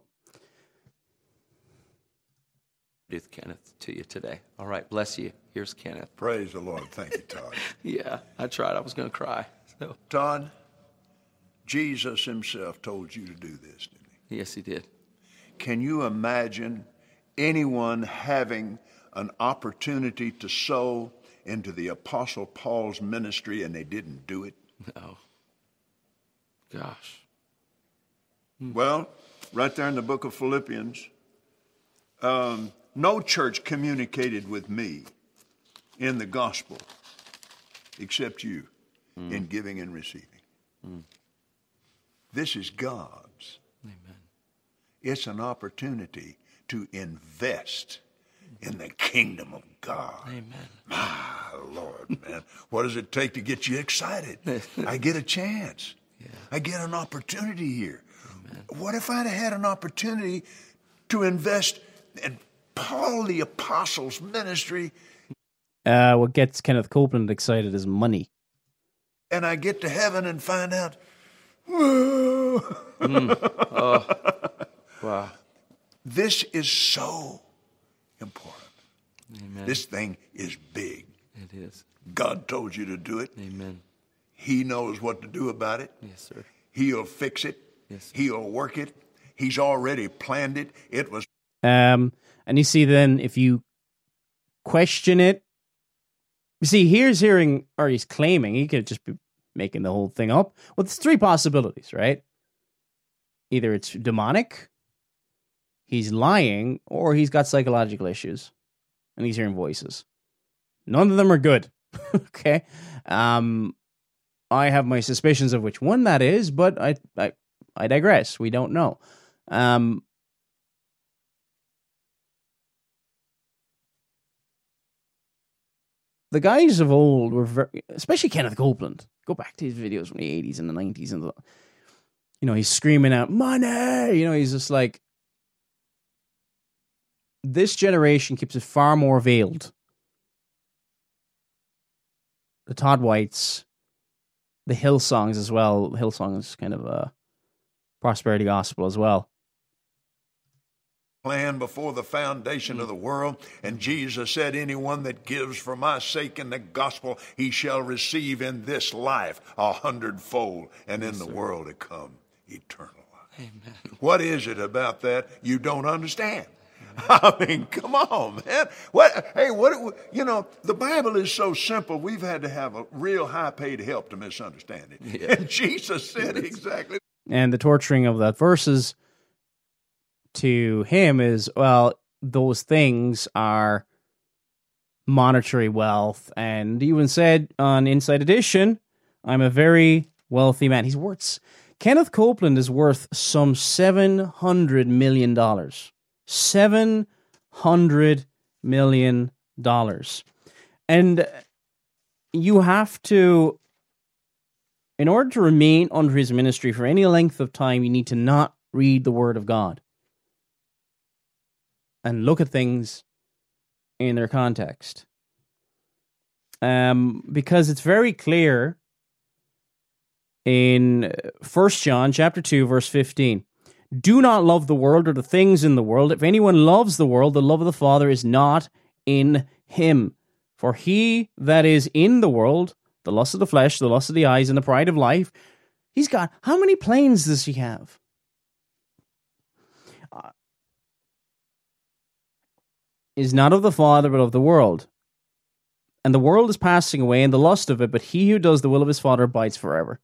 With Kenneth to you today. All right, bless you. Here's Kenneth. Praise the Lord. Thank you, Todd. Yeah, I tried. I was going to cry. So. Todd, Jesus himself told you to do this, didn't he? Yes, he did. Can you imagine anyone having an opportunity to sow into the Apostle Paul's ministry and they didn't do it? No. Gosh. Well, right there in the book of Philippians, um, no church communicated with me in the gospel except you mm. in giving and receiving. Mm. This is God's. Amen. It's an opportunity to invest in the kingdom of God. Amen. My Lord, man. What does it take to get you excited? I get a chance. Yeah. I get an opportunity here. Amen. What if I'd have had an opportunity to invest and Paul the Apostle's ministry. Uh, what gets Kenneth Copeland excited is money. And I get to heaven and find out, whoa. Mm. Oh. Wow. This is so important. Amen. This thing is big. It is. God told you to do it. Amen. He knows what to do about it. Yes, sir. He'll fix it. Yes, sir. He'll work it. He's already planned it. It was. Um, and you see, then if you question it, you see, here's hearing, or he's claiming, he could just be making the whole thing up. Well, there's three possibilities, right? Either it's demonic, he's lying, or he's got psychological issues, and he's hearing voices. None of them are good. Okay, um, I have my suspicions of which one that is, but I, I, I digress. We don't know. Um, the guys of old were very, especially Kenneth Copeland. Go back to his videos from the eighties and the nineties, and the, you know, he's screaming out money. You know, he's just like, this generation keeps it far more veiled. The Todd Whites, the Hillsongs as well. Hillsong is kind of a prosperity gospel as well. Planned before the foundation of the world, and Jesus said, anyone that gives for my sake in the gospel, he shall receive in this life a hundredfold, and in Yes, the sir. world to come, eternal life. Amen. What is it about that you don't understand? I mean, come on, man. What? Hey, what? You know, the Bible is so simple. We've had to have a real high-paid help to misunderstand it. Yeah. And Jesus said exactly. And the torturing of that verses to him is, well, those things are monetary wealth. And he even said on Inside Edition, I'm a very wealthy man. He's worth, Kenneth Copeland is worth some seven hundred million dollars. seven hundred million dollars. And you have to, in order to remain under his ministry for any length of time, you need to not read the Word of God and look at things in their context. Um, because it's very clear in First John chapter two, verse fifteen. Do not love the world or the things in the world. If anyone loves the world, the love of the Father is not in him. For he that is in the world, the lust of the flesh, the lust of the eyes, and the pride of life, he's got, how many planes does he have? Uh, is not of the Father, but of the world. And the world is passing away, and the lust of it, but he who does the will of his Father abides forever.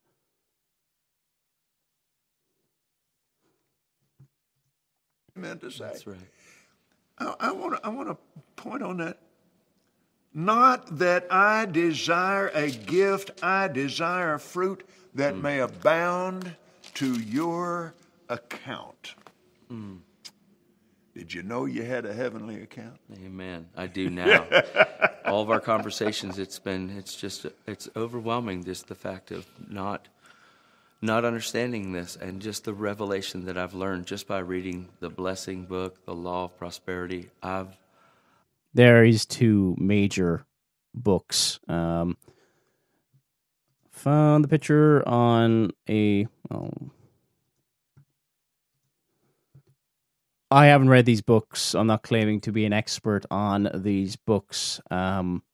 Meant to say. That's right. I, I want to I want to point on that. Not that I desire a gift, I desire fruit that mm. may abound to your account. Mm. Did you know you had a heavenly account? Amen. I do now. All of our conversations, it's been, it's just, it's overwhelming, just the fact of not not understanding this, and just the revelation that I've learned just by reading the blessing book, the law of prosperity. I've there is two major books. Um, found the picture on a. Oh, I haven't read these books. I'm not claiming to be an expert on these books. Um,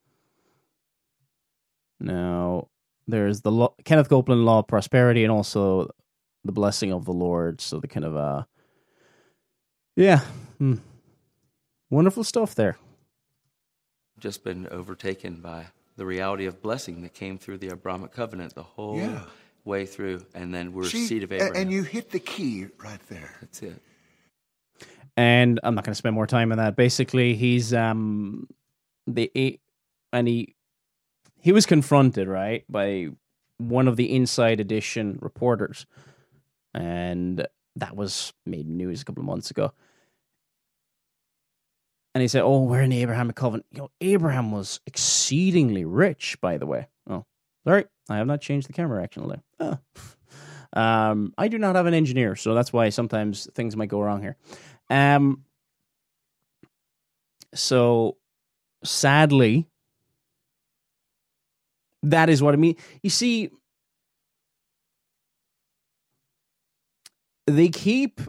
now. There's the law, Kenneth Copeland Law of Prosperity, and also the Blessing of the Lord. So the kind of, uh, yeah, hmm. wonderful stuff there. Just been overtaken by the reality of blessing that came through the Abrahamic covenant the whole yeah. way through, and then we're See, seed of Abraham. And you hit the key right there. That's it. And I'm not going to spend more time on that. Basically, he's um the and he. He was confronted, right, by one of the Inside Edition reporters, and that was made news a couple of months ago. And he said, "Oh, we're in the Abrahamic covenant. You know, Abraham was exceedingly rich, by the way." Oh, sorry, I have not changed the camera action there. Oh. Um, I do not have an engineer, so that's why sometimes things might go wrong here. Um, So, sadly, that is what I mean. You see, they keep...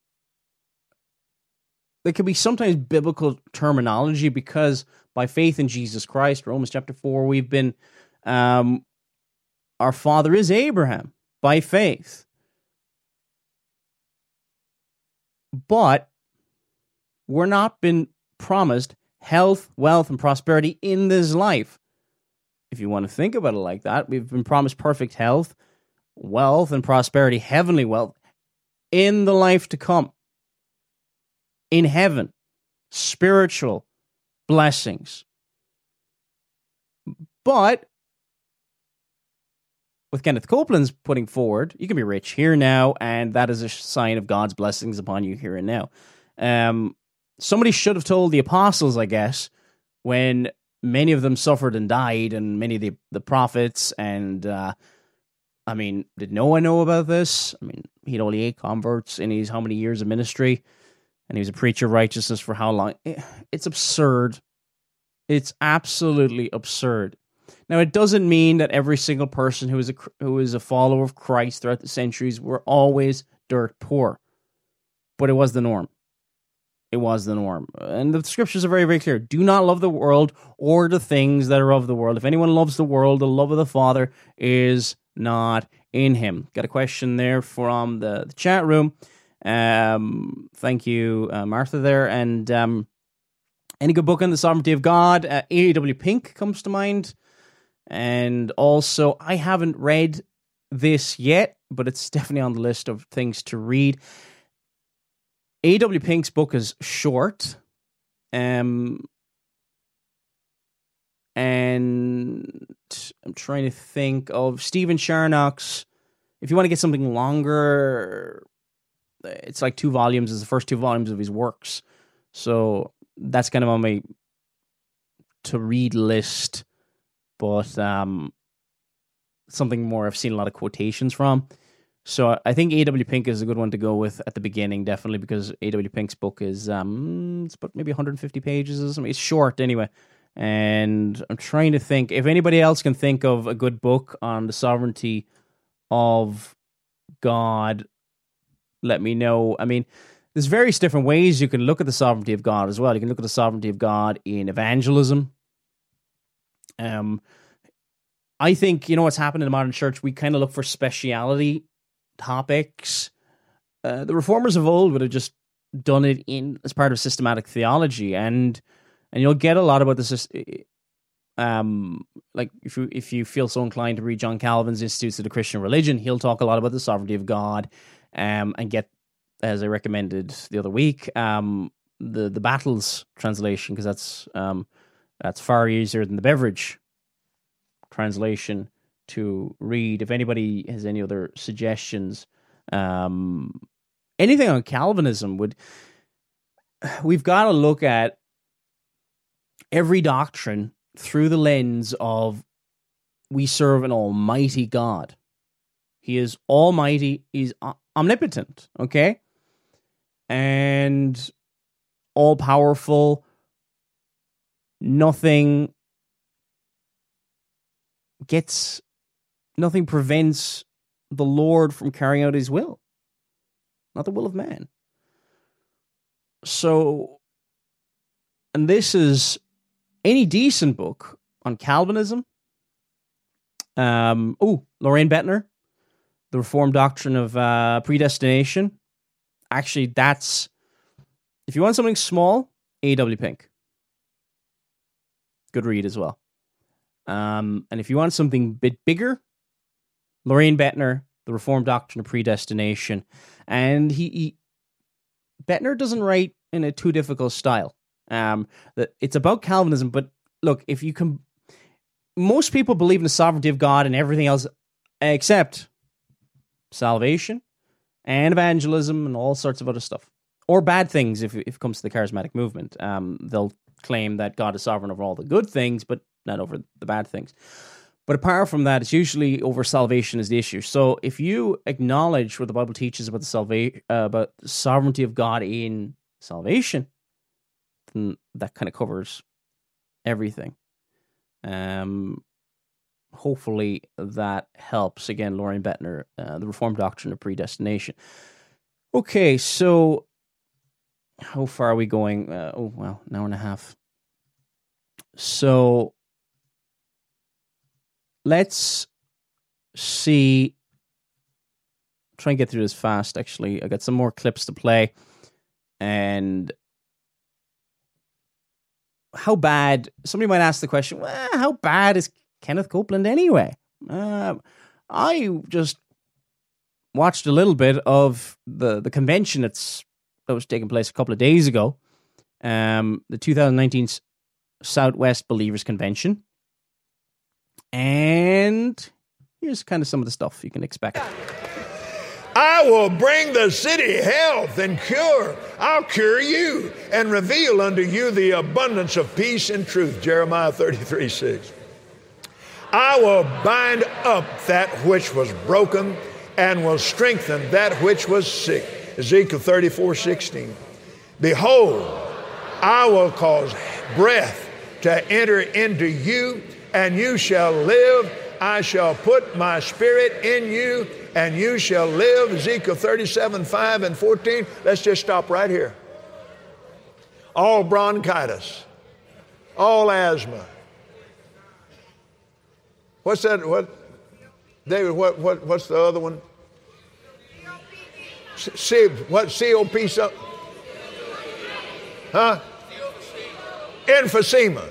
There can be sometimes biblical terminology because by faith in Jesus Christ, Romans chapter four, we've been, um, our father is Abraham by faith. But we're not been promised health, wealth, and prosperity in this life. If you want to think about it like that, we've been promised perfect health, wealth, and prosperity, heavenly wealth, in the life to come. In heaven, spiritual blessings. But with Kenneth Copeland's putting forward, you can be rich here now, and that is a sign of God's blessings upon you here and now. Um, somebody should have told the apostles, I guess, when many of them suffered and died, and many of the, the prophets, and uh, I mean, did Noah know about this? I mean, he had only eight converts in his how many years of ministry? And he was a preacher of righteousness for how long? It's absurd. It's absolutely absurd. Now, it doesn't mean that every single person who is a who is a follower of Christ throughout the centuries were always dirt poor. But it was the norm. It was the norm. And the scriptures are very, very clear. Do not love the world or the things that are of the world. If anyone loves the world, the love of the Father is not in him. Got a question there from the, the chat room. Um, thank you, uh, Martha there. And um, any good book on the sovereignty of God? Uh, A W Pink comes to mind. And also, I haven't read this yet, but it's definitely on the list of things to read. A W Pink's book is short. Um, and I'm trying to think of Stephen Charnock's. If you want to get something longer, it's like two volumes. It's the first two volumes of his works. So that's kind of on my to-read list. But um, something more I've seen a lot of quotations from. So I think A W Pink is a good one to go with at the beginning, definitely, because A W Pink's book is um, it's about maybe one hundred fifty pages or something. It's short anyway. And I'm trying to think, if anybody else can think of a good book on the sovereignty of God, let me know. I mean, there's various different ways you can look at the sovereignty of God as well. You can look at the sovereignty of God in evangelism. Um, I think, you know, what's happened in the modern church, we kind of look for speciality topics. Uh, the reformers of old would have just done it in as part of systematic theology, and and you'll get a lot about this. Um, like if you if you feel so inclined to read John Calvin's Institutes of the Christian Religion, he'll talk a lot about the sovereignty of God, um, and get, as I recommended the other week, um, the the Battles translation, because that's um that's far easier than the Beveridge translation to read. If anybody has any other suggestions, um, anything on Calvinism would, we've got to look at every doctrine through the lens of we serve an almighty God. He is almighty. He's omnipotent, okay? And all-powerful. Nothing gets, nothing prevents the Lord from carrying out his will. Not the will of man. So, and this is any decent book on Calvinism. Um, oh, Lorraine Bettner, The Reformed Doctrine of uh, Predestination. Actually, that's, if you want something small, A W Pink. Good read as well. Um, and if you want something a bit bigger, Lorraine Bettner, The Reformed Doctrine of Predestination. And he, he Bettner doesn't write in a too difficult style. Um, that it's about Calvinism, but look, if you can, most people believe in the sovereignty of God and everything else except salvation and evangelism and all sorts of other stuff, or bad things. If, if it comes to the charismatic movement, um, they'll claim that God is sovereign over all the good things, but not over the bad things. But apart from that, it's usually over salvation is the issue. So if you acknowledge what the Bible teaches about the salva- uh, about the sovereignty of God in salvation, something that kind of covers everything. Um, hopefully that helps. Again, Loring Bettner, uh, The Reformed Doctrine of Predestination. Okay, so how far are we going? Uh, oh, well, an hour and a half. So let's see. Try and get through this fast, actually. I got some more clips to play. And how bad, somebody might ask the question, well, how bad is Kenneth Copeland anyway? Uh, I just watched a little bit of the, the convention that's, that was taking place a couple of days ago, um, the two thousand nineteen Southwest Believers Convention. And here's kind of some of the stuff you can expect. I will bring the city health and cure. I'll cure you and reveal unto you the abundance of peace and truth. Jeremiah thirty-three six. I will bind up that which was broken and will strengthen that which was sick. Ezekiel thirty-four sixteen. Behold, I will cause breath to enter into you, and you shall live. I shall put my spirit in you, and you shall live. Ezekiel thirty-seven five and fourteen. Let's just stop right here. All bronchitis, all asthma. What's that? What, David? What? What? What's the other one? C. What? C O P. Huh? Emphysema.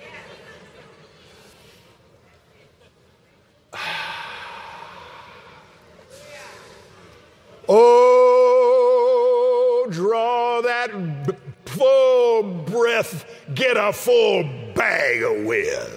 Oh, draw that b- full breath, get a full bag of wind.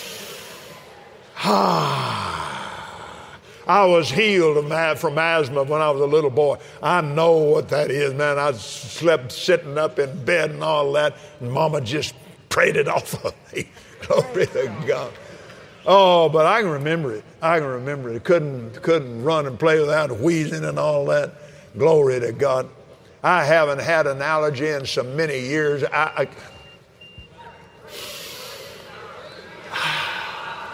I was healed of from asthma when I was a little boy. I know what that is, man. I slept sitting up in bed and all that, and Mama just prayed it off of me. Glory to God. Oh, but I can remember it. I can remember it. Couldn't couldn't run and play without wheezing and all that. Glory to God. I haven't had an allergy in so many years. I, I,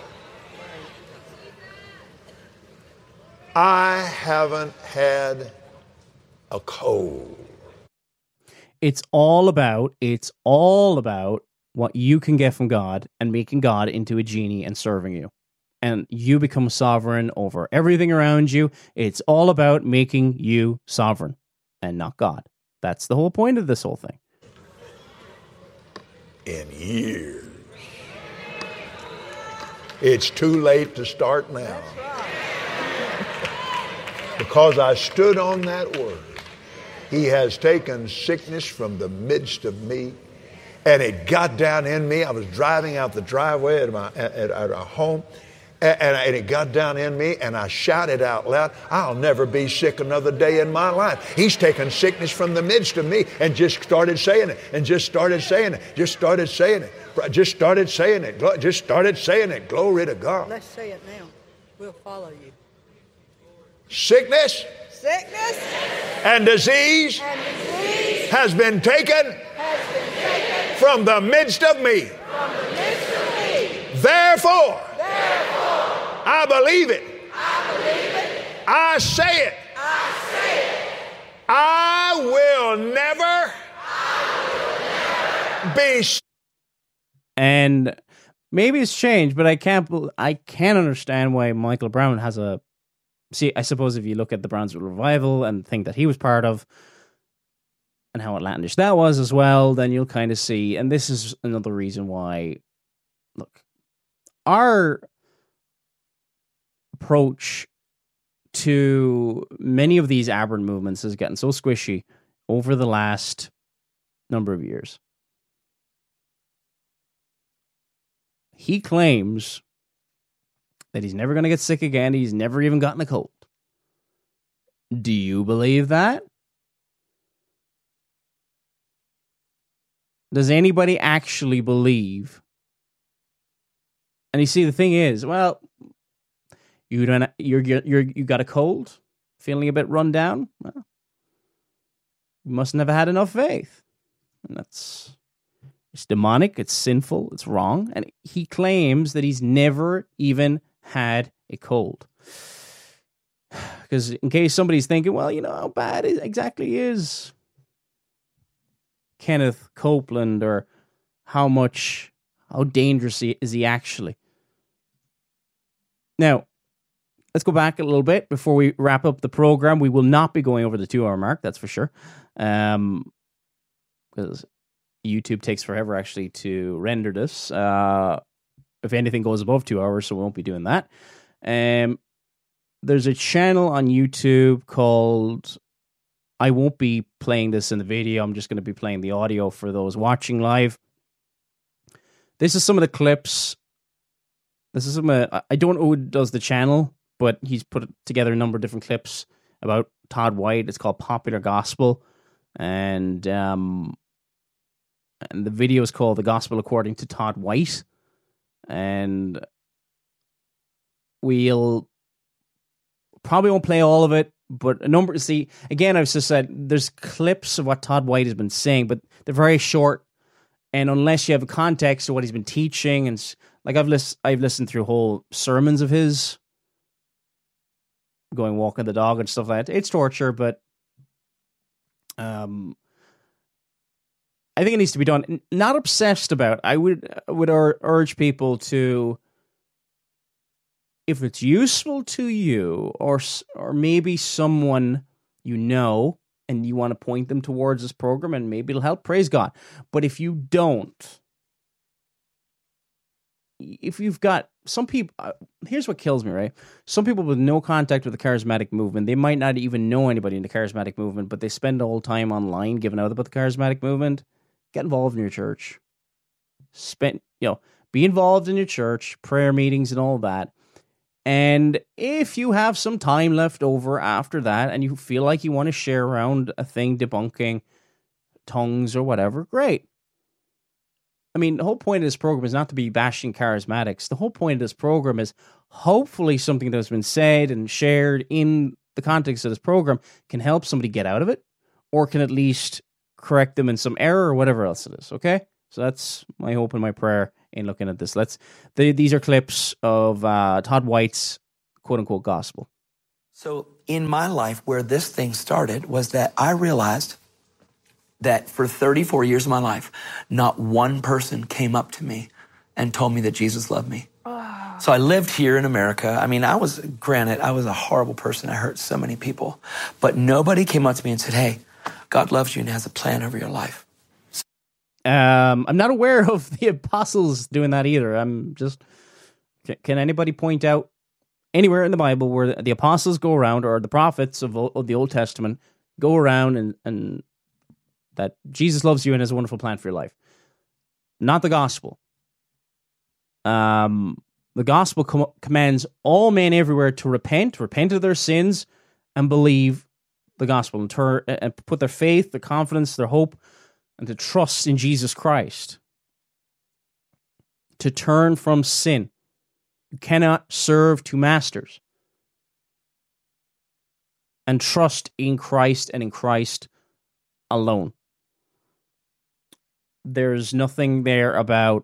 I haven't had a cold. It's all about, it's all about what you can get from God and making God into a genie and serving you. And you become sovereign over everything around you. It's all about making you sovereign and not God. That's the whole point of this whole thing. In years. It's too late to start now. Because I stood on that word. He has taken sickness from the midst of me. And it got down in me. I was driving out the driveway at my at, at our home, and, and it got down in me, and I shouted out loud, I'll never be sick another day in my life. He's taken sickness from the midst of me, and just started saying it, and just started saying it, just started saying it, just started saying it, just started saying it. Glory to God. Let's say it now. We'll follow you. Sickness, Sickness and disease, and disease has been taken, has been taken from the midst of me. from the midst of me. Therefore, Therefore, I believe it. I believe it. I say it. I say it. I will never, I will never be. And maybe it's changed, but I can't, bel- I can't understand why Michael Brown has a, see, I suppose if you look at the Brownsville Revival and think that he was part of, and how outlandish that was as well, then you'll kind of see, and this is another reason why, look, our approach to many of these aberrant movements has gotten so squishy over the last number of years. He claims that he's never going to get sick again. He's never even gotten a cold. Do you believe that? Does anybody actually believe? And you see, the thing is, well, you don't, you're, you're, you got a cold, feeling a bit run down. Well, you must never had enough faith, and that's It's demonic, it's sinful, it's wrong, and he claims that he's never even had a cold. Because in case somebody's thinking, well, you know, how bad it exactly is Kenneth Copeland, or how much, how dangerous he, is he actually? Now, let's go back a little bit before we wrap up the program. We will not be going over the two-hour mark, that's for sure. Um, because YouTube takes forever, actually, to render this. Uh, if anything goes above two hours, so we won't be doing that. Um, there's a channel on YouTube called... I won't be playing this in the video. I'm just going to be playing the audio for those watching live. This is some of the clips. This is some. Uh, I don't know who does the channel, but he's put together a number of different clips about Todd White. It's called Popular Gospel, and um, and the video is called The Gospel According to Todd White, and we'll probably won't play all of it. But a number, see, again, I've just said there's clips of what Todd White has been saying, but they're very short. And unless you have a context of what he's been teaching, and like I've listened, I've listened through whole sermons of his, going walking the dog and stuff like that. It's torture, but um, I think it needs to be done. Not obsessed about. I would I would ur- urge people to, if it's useful to you, or or maybe someone you know, and you want to point them towards this program, and maybe it'll help, praise God. But if you don't, if you've got some people, uh, here's what kills me, right? Some people with no contact with the charismatic movement, they might not even know anybody in the charismatic movement, but they spend the whole time online giving out about the charismatic movement. Get involved in your church. Spend, you know, be involved in your church, prayer meetings and all that. And if you have some time left over after that, and you feel like you want to share around a thing debunking tongues or whatever, great. I mean, the whole point of this program is not to be bashing charismatics. The whole point of this program is hopefully something that's been said and shared in the context of this program can help somebody get out of it, or can at least correct them in some error or whatever else it is, okay? So that's my hope and my prayer in looking at this. Let's. The, these are clips of uh, Todd White's quote-unquote gospel. So in my life, where this thing started was that I realized that for thirty-four years of my life, not one person came up to me and told me that Jesus loved me. Oh. So I lived here in America. I mean, I was, granted, I was a horrible person. I hurt so many people. But nobody came up to me and said, hey, God loves you and has a plan over your life. Um, I'm not aware of the apostles doing that either. I'm just, can, can anybody point out anywhere in the Bible where the apostles go around, or the prophets of, of the Old Testament go around and, and that Jesus loves you and has a wonderful plan for your life? Not the gospel. Um, the gospel com- commands all men everywhere to repent, repent of their sins, and believe the gospel, and, tur- and put their faith, their confidence, their hope, and to trust in Jesus Christ. To turn from sin. You cannot serve two masters. And trust in Christ and in Christ alone. There's nothing there about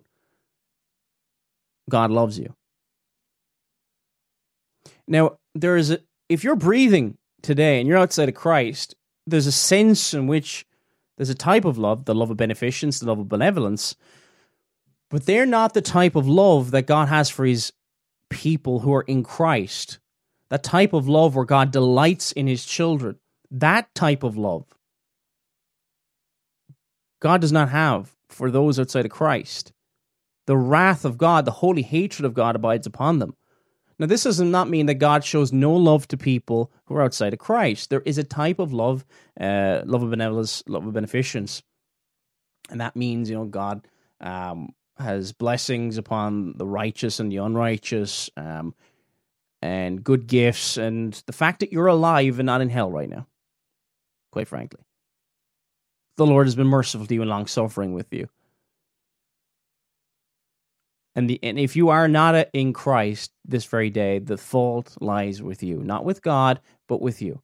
God loves you. Now, there is a, if you're breathing today and you're outside of Christ, there's a sense in which there's a type of love, the love of beneficence, the love of benevolence, but they're not the type of love that God has for his people who are in Christ. That type of love where God delights in his children. That type of love God does not have for those outside of Christ. The wrath of God, the holy hatred of God abides upon them. Now, this does not mean that God shows no love to people who are outside of Christ. There is a type of love, uh, love of benevolence, love of beneficence. And that means, you know, God um, has blessings upon the righteous and the unrighteous, um, and good gifts, and the fact that you're alive and not in hell right now, quite frankly. The Lord has been merciful to you and long-suffering with you. And, the, and if you are not in Christ this very day, the fault lies with you. Not with God, but with you.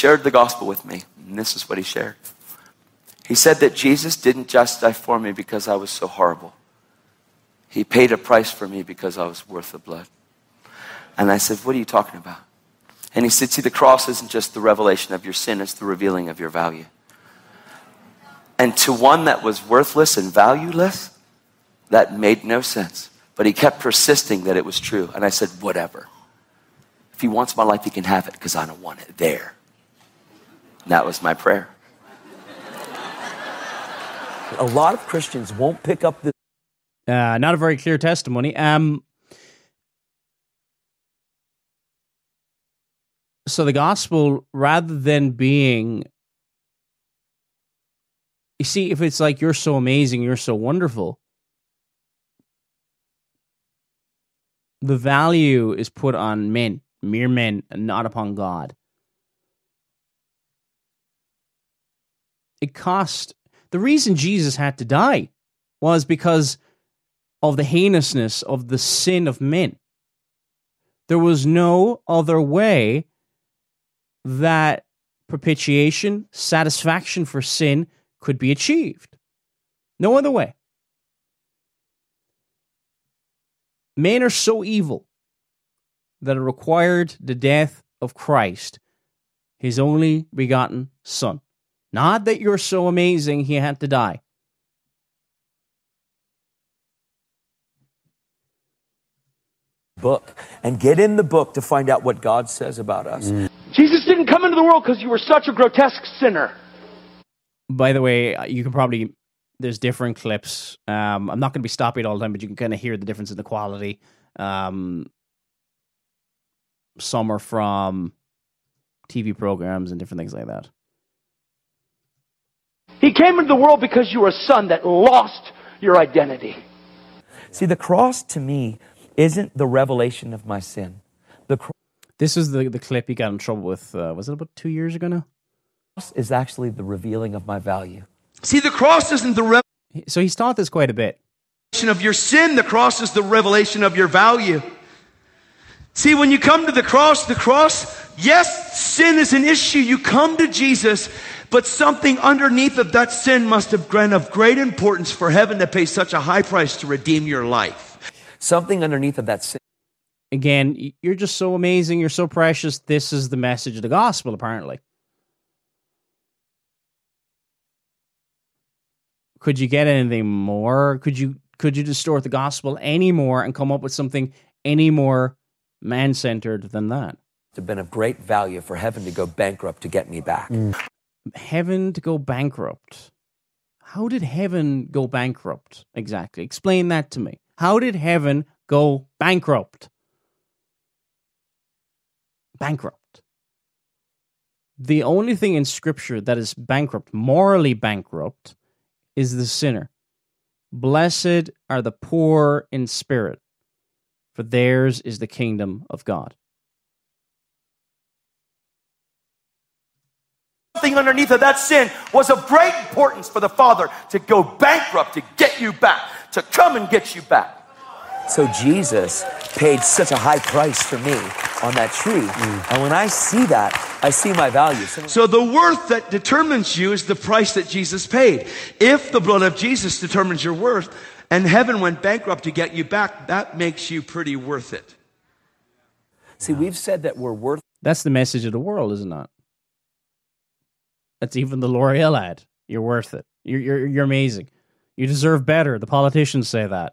shared the gospel with me, and this is what he shared. He said that Jesus didn't just die for me because I was so horrible. He paid a price for me because I was worth the blood. And I said, what are you talking about? And he said, see, the cross isn't just the revelation of your sin, it's the revealing of your value. And to one that was worthless and valueless, that made no sense. But he kept persisting that it was true. And I said, whatever. If he wants my life, he can have it because I don't want it there. And that was my prayer. A lot of Christians won't pick up this. Uh, not a very clear testimony. Um, so the gospel, rather than being, you see, if it's like you're so amazing, you're so wonderful, the value is put on men, mere men, and not upon God. It cost, the reason Jesus had to die was because of the heinousness of the sin of men. There was no other way that propitiation, satisfaction for sin could be achieved. No other way. Men are so evil that it required the death of Christ, his only begotten Son. Not that you're so amazing he had to die. Book and get in the book to find out what God says about us. Mm. Jesus didn't come into the world because you were such a grotesque sinner. By the way, you can probably, there's different clips. Um, I'm not going to be stopping it all the time, but you can kind of hear the difference in the quality. Um, some are from T V programs and different things like that. He came into the world because you were a son that lost your identity. See, the cross to me isn't the revelation of my sin. The cross This is the, the clip he got in trouble with, uh, was it about two years ago now? Is actually the revealing of my value. See, the cross isn't the revelation So he's taught this quite a bit. of your sin. The cross is the revelation of your value. See, when you come to the cross, the cross, yes, sin is an issue. You come to Jesus, but something underneath of that sin must have been of great importance for heaven to pay such a high price to redeem your life. Something underneath of that sin. Again, you're just so amazing, you're so precious. This is the message of the gospel, apparently. Could you get anything more? Could you could you distort the gospel any more and come up with something any more man-centered than that? It's been of great value for heaven to go bankrupt to get me back. Mm. Heaven to go bankrupt. How did heaven go bankrupt exactly? Explain that to me. How did heaven go bankrupt? Bankrupt. The only thing in Scripture that is bankrupt, morally bankrupt, is the sinner. Blessed are the poor in spirit, for theirs is the kingdom of God. Something underneath of that sin was of great importance for the Father to go bankrupt, to get you back, to come and get you back. So Jesus paid such a high price for me on that tree. Mm. And when I see that, I see my value. So, so the worth that determines you is the price that Jesus paid. If the blood of Jesus determines your worth and heaven went bankrupt to get you back, that makes you pretty worth it. See, we've said that we're worth. That's the message of the world, isn't it? That's even the L'Oreal ad. You're worth it. You're, you're, you're amazing. You deserve better. The politicians say that.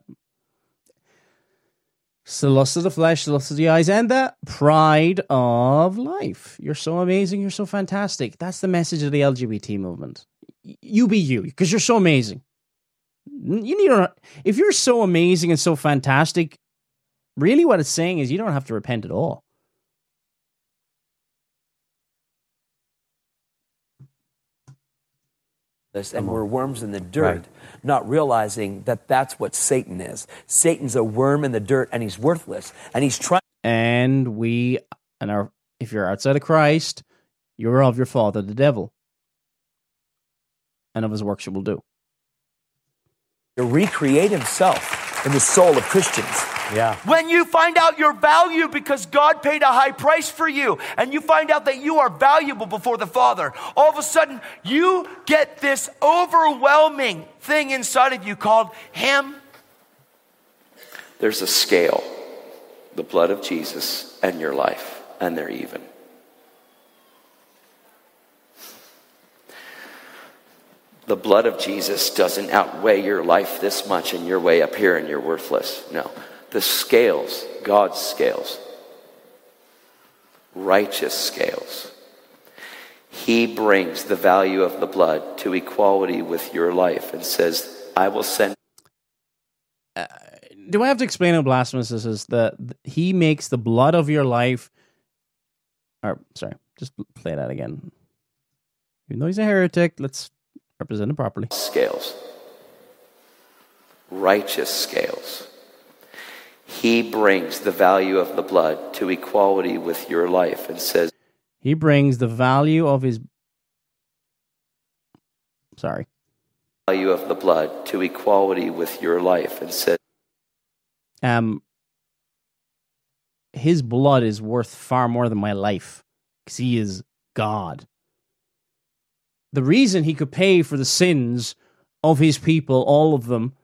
It's the lust of the flesh, the lust of the eyes, and the pride of life. You're so amazing. You're so fantastic. That's the message of the L G B T movement. You be you, because you're so amazing. You need to, if you're so amazing and so fantastic, really what it's saying is you don't have to repent at all. And we're worms in the dirt, right. Not realizing that that's what Satan is. Satan's a worm in the dirt, and he's worthless, and he's trying. And we, and our, if you're outside of Christ, you're of your father, the devil, and of his works you will do. To recreate himself in the soul of Christians. Yeah. When you find out your value because God paid a high price for you, and you find out that you are valuable before the Father, all of a sudden you get this overwhelming thing inside of you called Him. There's a scale, the blood of Jesus and your life, and they're even. The blood of Jesus doesn't outweigh your life this much and you're way up here and you're worthless. No. The scales, God's scales, righteous scales. He brings the value of the blood to equality with your life and says, I will send. Uh, do I have to explain how blasphemous this is? That He makes the blood of your life. Or, sorry, just play that again. Even though he's a heretic, let's represent him properly. Scales. Righteous scales. He brings the value of the blood to equality with your life and says, He brings the value of his, sorry, value of the blood to equality with your life and says, um, His blood is worth far more than my life because He is God. The reason He could pay for the sins of His people, all of them,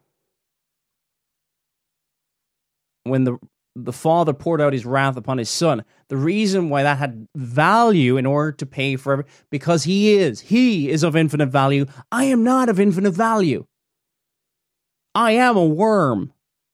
when the the Father poured out His wrath upon His Son, the reason why that had value in order to pay for every, because He is. He is of infinite value. I am not of infinite value. I am a worm.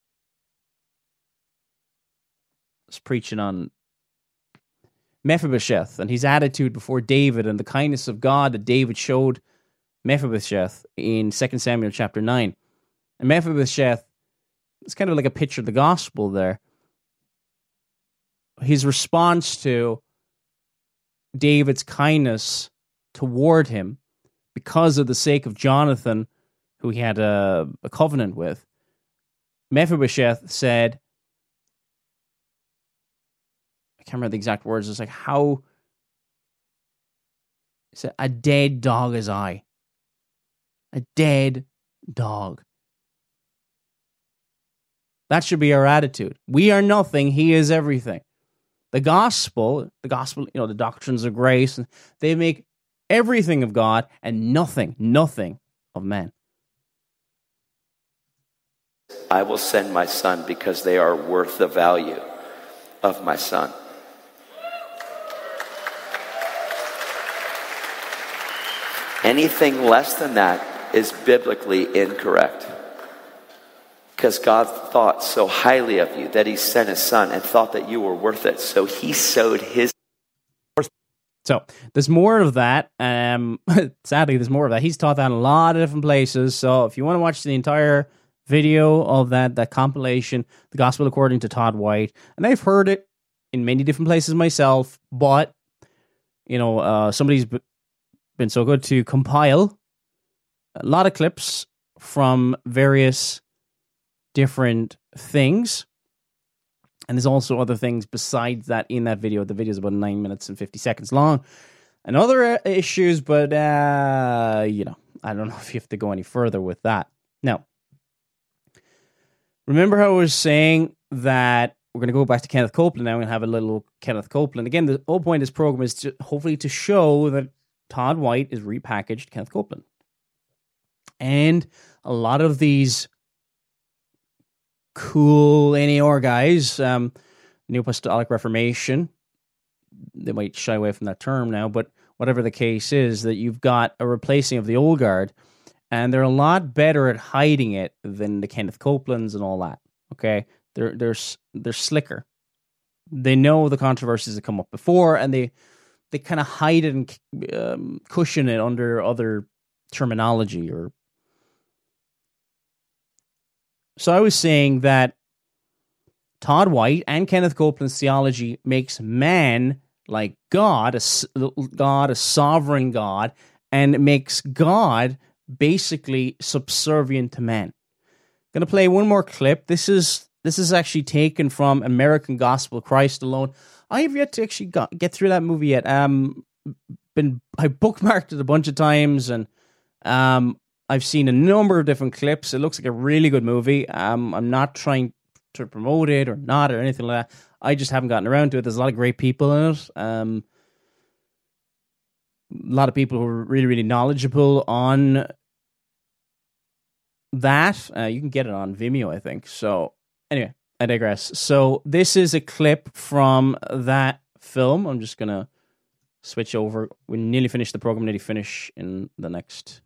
I was preaching on Mephibosheth and his attitude before David and the kindness of God that David showed Mephibosheth in Second Samuel chapter nine. And Mephibosheth, it's kind of like a picture of the gospel there. His response to David's kindness toward him because of the sake of Jonathan, who he had a, a covenant with, Mephibosheth said, I can't remember the exact words, it's like, how, he said, a dead dog is I. A dead dog. That should be our attitude. We are nothing, He is everything. The gospel, the gospel, you know, the doctrines of grace, they make everything of God and nothing, nothing of man. I will send my Son because they are worth the value of my Son. Anything less than that is biblically incorrect. Because God thought so highly of you that He sent His Son and thought that you were worth it. So He sowed His... So, there's more of that. Um, sadly, there's more of that. He's taught that in a lot of different places. So, if you want to watch the entire video of that, that compilation, The Gospel According to Todd White, and I've heard it in many different places myself, but, you know, uh, somebody's been so good to compile a lot of clips from various different things, and there's also other things besides that in that video. The video is about nine minutes and fifty seconds long, and other issues, but uh, you know, I don't know if you have to go any further with that. Now, remember how I was saying that we're going to go back to Kenneth Copeland now and have a little Kenneth Copeland. Again, the whole point of this program is to hopefully to show that Todd White is repackaged Kenneth Copeland. And a lot of these cool N A R guys, um, New Apostolic Reformation, they might shy away from that term now, but whatever the case is, that you've got a replacing of the old guard, and they're a lot better at hiding it than the Kenneth Copelands and all that. Okay, they're they're they're slicker. They know the controversies that come up before, and they they kind of hide it and um, cushion it under other terminology. Or so I was saying that Todd White and Kenneth Copeland's theology makes man like God, a God, a sovereign God, and it makes God basically subservient to man. I'm going to play one more clip. This is this is actually taken from American Gospel, Christ Alone. I have yet to actually got, get through that movie yet. Um, been I bookmarked it a bunch of times, and um, I've seen a number of different clips. It looks like a really good movie. Um, I'm not trying to promote it or not or anything like that. I just haven't gotten around to it. There's a lot of great people in it. Um, a lot of people who are really, really knowledgeable on that. Uh, you can get it on Vimeo, I think. So anyway, I digress. So this is a clip from that film. I'm just going to switch over. We nearly finished the program, nearly finish in the next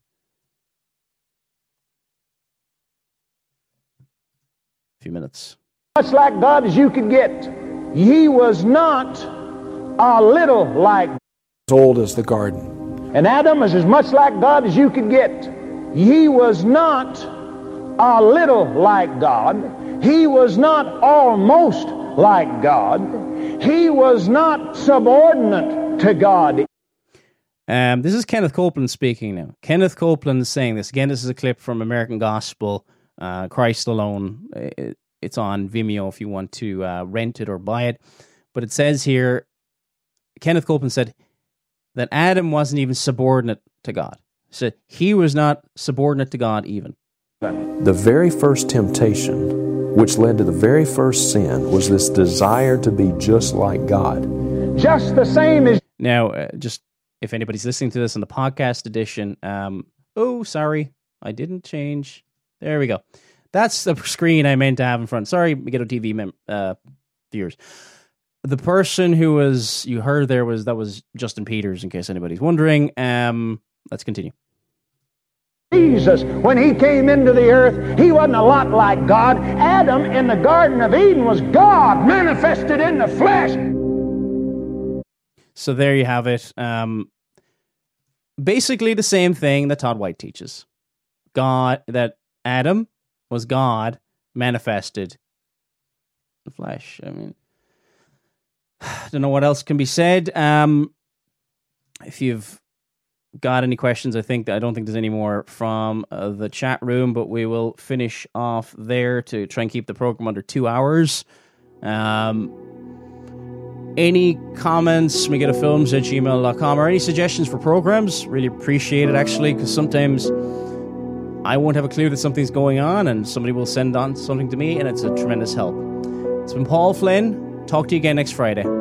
few minutes. Much like God as you could get. He was not a little like as old as the garden. And Adam is as much like God as you could get. He was not a little like God. He was not almost like God. He was not subordinate to God. Um, this is Kenneth Copeland speaking now. Kenneth Copeland is saying this. Again, this is a clip from American Gospel, uh, Christ Alone. It, it's on Vimeo if you want to uh, rent it or buy it. But it says here, Kenneth Copeland said that Adam wasn't even subordinate to God. He said he was not subordinate to God even. The very first temptation, which led to the very first sin, was this desire to be just like God. Just the same as... Now, uh, just if anybody's listening to this in the podcast edition, um, oh, sorry, I didn't change. There we go. That's the screen I meant to have in front. Sorry, Megiddo T V mem- uh, viewers. The person who was you heard there was that was Justin Peters, in case anybody's wondering. Um, let's continue. Jesus, when he came into the earth, he wasn't a lot like God. Adam in the Garden of Eden was God manifested in the flesh. So there you have it. Um, basically the same thing that Todd White teaches. God, that Adam was God manifested in the flesh. I mean, I don't know what else can be said. Um, if you've got any questions, I think I don't think there's any more from uh, the chat room, but we will finish off there to try and keep the program under two hours. Um, any comments, megiddofilms at gmail dot com, or any suggestions for programs, really appreciate it, actually, because sometimes I won't have a clue that something's going on, and somebody will send on something to me, and it's a tremendous help. It's been Paul Flynn. Talk to you again next Friday.